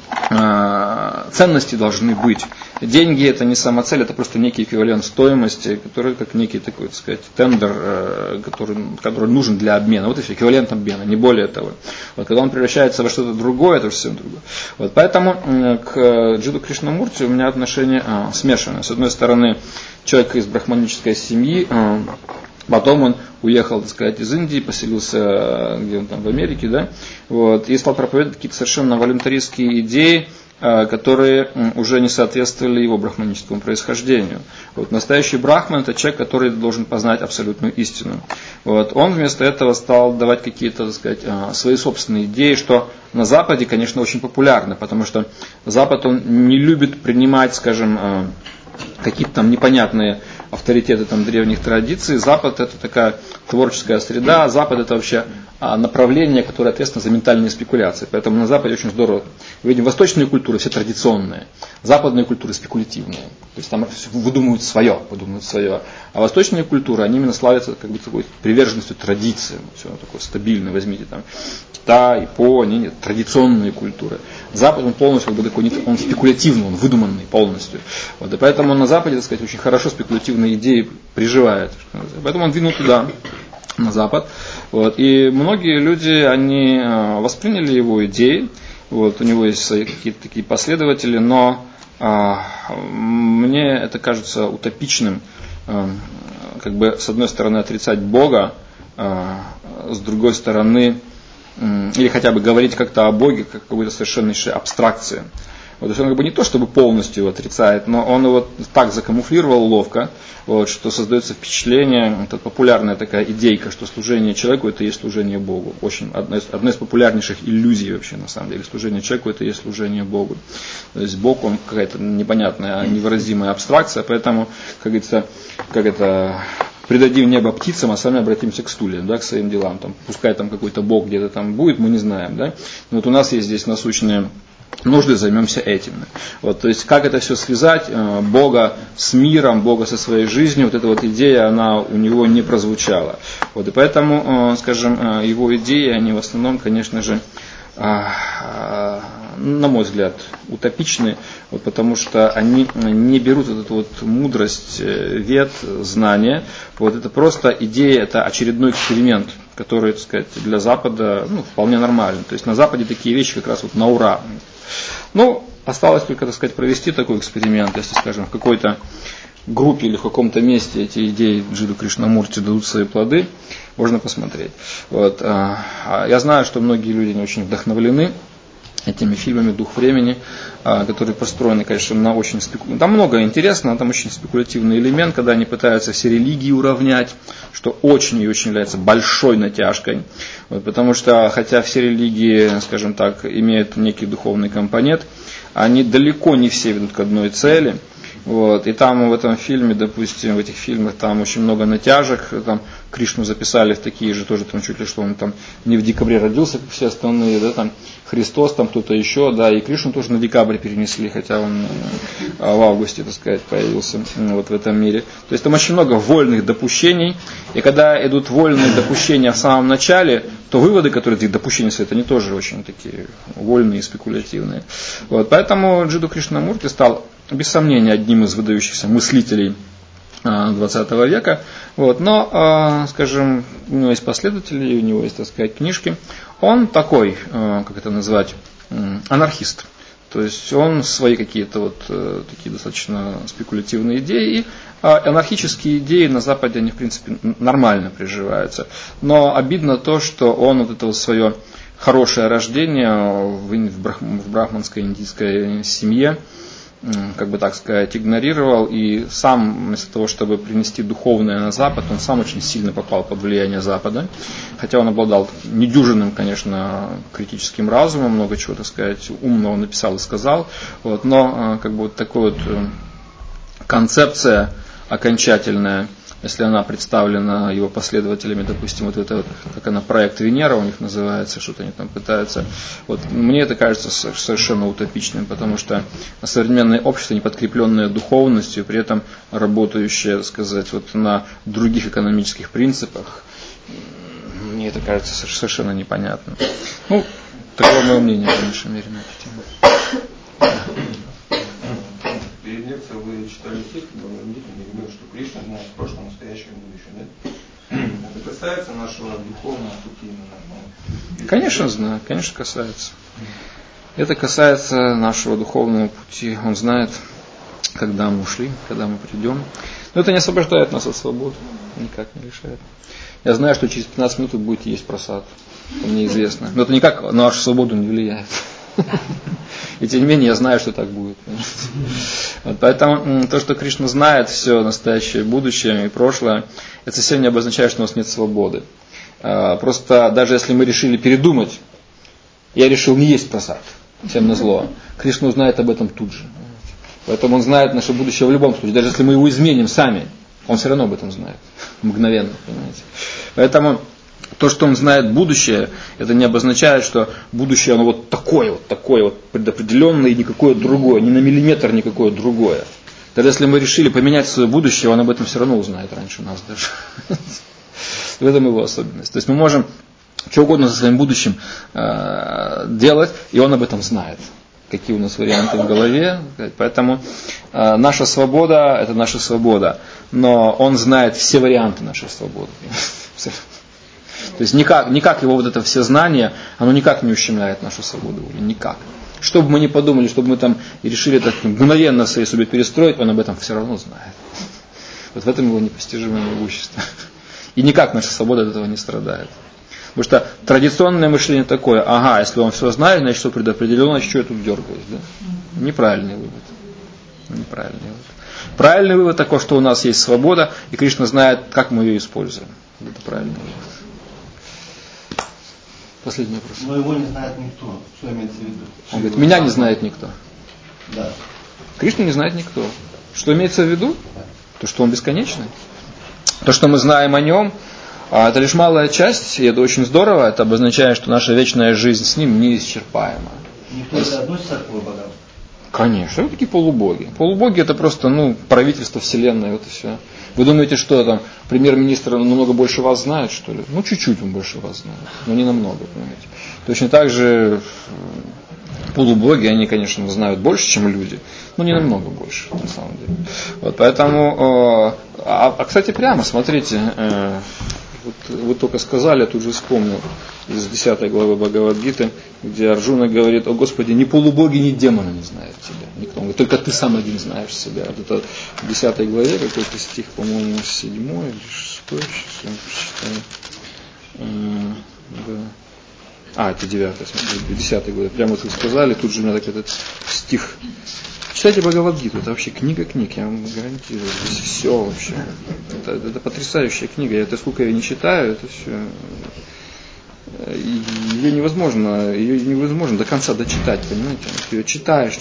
ценности должны быть. Деньги это не самоцель, это просто некий эквивалент стоимости, который как некий такой, так сказать, тендер, который нужен для обмена. Вот и все, эквивалент обмена, не более того. Вот, когда он превращается во что-то другое, это уже совсем другое. Вот, поэтому к Джиду Кришнамурти у меня отношение смешанное. С одной стороны, человек из брахманической семьи, потом он уехал, так сказать, из Индии, поселился где он там в Америке, да, вот, и стал проповедовать какие-то совершенно волюнтаристские идеи, которые уже не соответствовали его брахманическому происхождению. Вот, настоящий брахман – это человек, который должен познать абсолютную истину. Вот, он вместо этого стал давать какие-то, так сказать, свои собственные идеи, что на Западе, конечно, очень популярно, потому что Запад он не любит принимать, скажем, какие-то там непонятные авторитеты там, древних традиций. Запад это такая творческая среда, Запад это вообще направление, которое ответственно за ментальные спекуляции. Поэтому на Западе очень здорово. Мы видим, восточные культуры все традиционные, западные культуры спекулятивные. То есть там выдумывают свое. А восточные культуры, они именно славятся как бы такой приверженностью традициям. Все такое стабильное. Возьмите там Китай, Япония, нет, традиционные культуры. Запад он полностью как бы такой, он спекулятивный, он выдуманный полностью. Вот, и поэтому на Западе, так сказать, очень хорошо спекулятивные идеи приживает. Поэтому он двинул туда, на Запад. Вот, и многие люди, они восприняли его идеи. Вот, у него есть какие-то такие последователи, но мне это кажется утопичным. Как бы с одной стороны отрицать Бога, с другой стороны или хотя бы говорить как-то о Боге, как о какой-то совершеннейшей абстракции. Вот, то есть он как бы не то чтобы полностью его отрицает, но он его так закамуфлировал ловко, вот, что создается впечатление, это популярная такая идейка, что служение человеку это и есть служение Богу. Очень одна из популярнейших иллюзий вообще на самом деле. Служение человеку это и есть служение Богу. То есть Бог он какая-то непонятная, невыразимая абстракция, поэтому, как говорится, придадим небо птицам, а сами обратимся к стульям, да, к своим делам. Там, пускай там какой-то Бог где-то там будет, мы не знаем. Да? Но вот у нас есть здесь насущные нужды, займемся этим. Вот, то есть, как это все связать, Бога с миром, Бога со своей жизнью, вот эта вот идея, она у него не прозвучала. Вот, и поэтому, скажем, его идеи, они в основном, конечно же, на мой взгляд, утопичны, вот, потому что они не берут вот эту вот мудрость вед, знания. Вот это просто идея, это очередной эксперимент, который, так сказать, для Запада вполне нормальный. То есть на Западе такие вещи как раз вот на ура. Осталось только, так сказать, провести такой эксперимент, если, скажем, в какой-то группе или в каком-то месте эти идеи Джиду Кришнамурти дадут свои плоды, можно посмотреть. Вот. Я знаю, что многие люди не очень вдохновлены этими фильмами «Дух времени», которые построены, конечно, на очень спекулятивном. Там много интересного, там очень спекулятивный элемент, когда они пытаются все религии уравнять, что очень и очень является большой натяжкой. Вот, потому что, хотя все религии, скажем так, имеют некий духовный компонент, они далеко не все ведут к одной цели. Вот, и там в этом фильме, допустим, в этих фильмах там очень много натяжек, там Кришну записали в такие же, тоже там чуть ли что он там не в декабре родился, как все остальные, да, там Христос, там кто-то еще, да, и Кришну тоже на декабрь перенесли, хотя он в августе, так сказать, появился вот в этом мире. То есть там очень много вольных допущений, и когда идут вольные допущения в самом начале, то выводы, которые этих допущений создают, они тоже очень такие вольные и спекулятивные. Вот, поэтому Джиду Кришнамурти стал без сомнения одним из выдающихся мыслителей 20 века. Вот, но, скажем, у него есть последователи, у него есть, так сказать, книжки. Он такой, как это назвать, анархист. То есть он свои какие-то вот такие достаточно спекулятивные идеи, и анархические идеи на Западе, они в принципе нормально приживаются. Но обидно то, что он вот это вот свое хорошее рождение в брахманской индийской семье, как бы так сказать, игнорировал, и сам, вместо того, чтобы принести духовное на Запад, он сам очень сильно попал под влияние Запада, хотя он обладал недюжинным, конечно, критическим разумом, много чего, так сказать, умного написал и сказал, вот, но как бы вот такой вот концепция окончательная, если она представлена его последователями, допустим, вот это, как она, проект Венера у них называется, что-то они там пытаются. Вот мне это кажется совершенно утопичным, потому что современное общество, не подкрепленное духовностью, при этом работающее, так сказать, вот на других экономических принципах, мне это кажется совершенно непонятным. Ну, такое мое мнение, по меньшей мере, на эту тему. Перед лекцией вы читали стих, где говорил, что Кришна знает прошлое, настоящее и будущее, да? Это касается нашего духовного пути? Конечно, знаю, конечно, касается. Это касается нашего духовного пути. Он знает, когда мы ушли, когда мы придем. Но это не освобождает нас от свободы, никак не лишает. Я знаю, что через 15 минут вы будете есть просад. Это мне известно. Но это никак на вашу свободу не влияет. И тем не менее я знаю, что так будет. Вот, поэтому то, что Кришна знает все настоящее, будущее и прошлое, это совсем не обозначает, что у нас нет свободы. Просто даже если мы решили передумать, я решил не есть просад, всем назло, Кришна узнает об этом тут же. Поэтому он знает наше будущее в любом случае. Даже если мы его изменим сами, он все равно об этом знает. Мгновенно, понимаете. Поэтому то, что он знает будущее, это не обозначает, что будущее оно вот такое предопределенное и никакое другое, ни на миллиметр никакое другое. Даже если мы решили поменять свое будущее, он об этом все равно узнает раньше нас даже. В этом его особенность. То есть мы можем что угодно со своим будущим делать, и он об этом знает. Какие у нас варианты в голове. Поэтому наша свобода – это наша свобода. Но он знает все варианты нашей свободы. То есть никак его вот это все знание, оно никак не ущемляет нашу свободу. Никак. Что бы мы ни подумали, чтобы мы там и решили так мгновенно в своей судьбе перестроить, он об этом все равно знает. Вот в этом его непостижимое могущество. И никак наша свобода от этого не страдает. Потому что традиционное мышление такое: ага, если он все знает, значит все предопределено, значит что я тут дергаюсь. Да? Неправильный вывод. Неправильный вывод. Правильный вывод такой, что у нас есть свобода, и Кришна знает, как мы ее используем. Это правильный вывод. Последний вопрос. Но его не знает никто. Что имеется в виду? Он говорит, меня не знает никто. Да. Кришну не знает никто. Что имеется в виду? То, что он бесконечный. То, что мы знаем о нем, это лишь малая часть, и это очень здорово. Это обозначает, что наша вечная жизнь с ним неисчерпаема. Никто это относится к полубогам? Конечно, это такие полубоги. Полубоги это просто правительство вселенной, вот и все. Вы думаете, что там премьер-министр намного больше вас знает, что ли? Чуть-чуть он больше вас знает, но не намного, понимаете. Точно так же полубоги, они, конечно, знают больше, чем люди, но не намного больше, на самом деле. Вот, поэтому, кстати, прямо, смотрите, вот вы только сказали, я тут же вспомнил из 10 главы Бхагавад-гиты, где Арджуна говорит: о Господи, ни полубоги, ни демоны не знают тебя. Никто. Он говорит, только ты сам один знаешь себя. Вот это в 10 главе какой-то стих, по-моему, 7 или 6, сейчас я прочитаю. Да. Это 9, смотрите, в 10 главе. Прямо вот вы сказали, тут же у меня так этот стих. Читайте Бхагавад-гиту, это вообще книга книг, я вам гарантирую, здесь все вообще. Это потрясающая книга, сколько я не читаю, это все. Ее невозможно до конца дочитать, понимаете? Ты ее читаешь,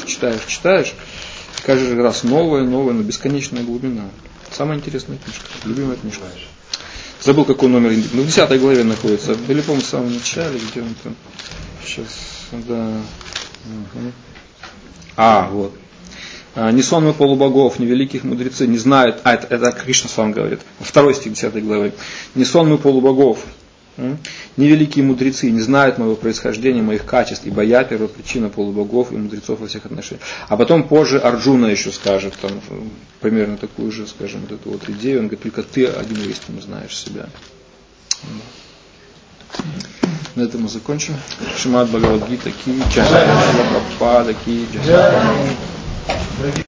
каждый раз новая, но бесконечная глубина. Самая интересная книжка, любимая книжка. Забыл, какой номер, в 10 главе находится, или, по-моему, в самом начале, где он там, сейчас, да. Вот. Не сонмы полубогов, ни великих мудрецы не знают, это Кришна сам говорит, 2 стих 10 главы, не сонмы полубогов, ни великие мудрецы не знают моего происхождения, моих качеств, ибо я первопричина полубогов и мудрецов во всех отношениях. А потом позже Арджуна еще скажет, там, примерно такую же, скажем, вот эту вот идею, он говорит, только ты один истинно знаешь себя. На этом мы закончим. Шримад Бхагавад-гита ки джай, Прабхупада ки джай.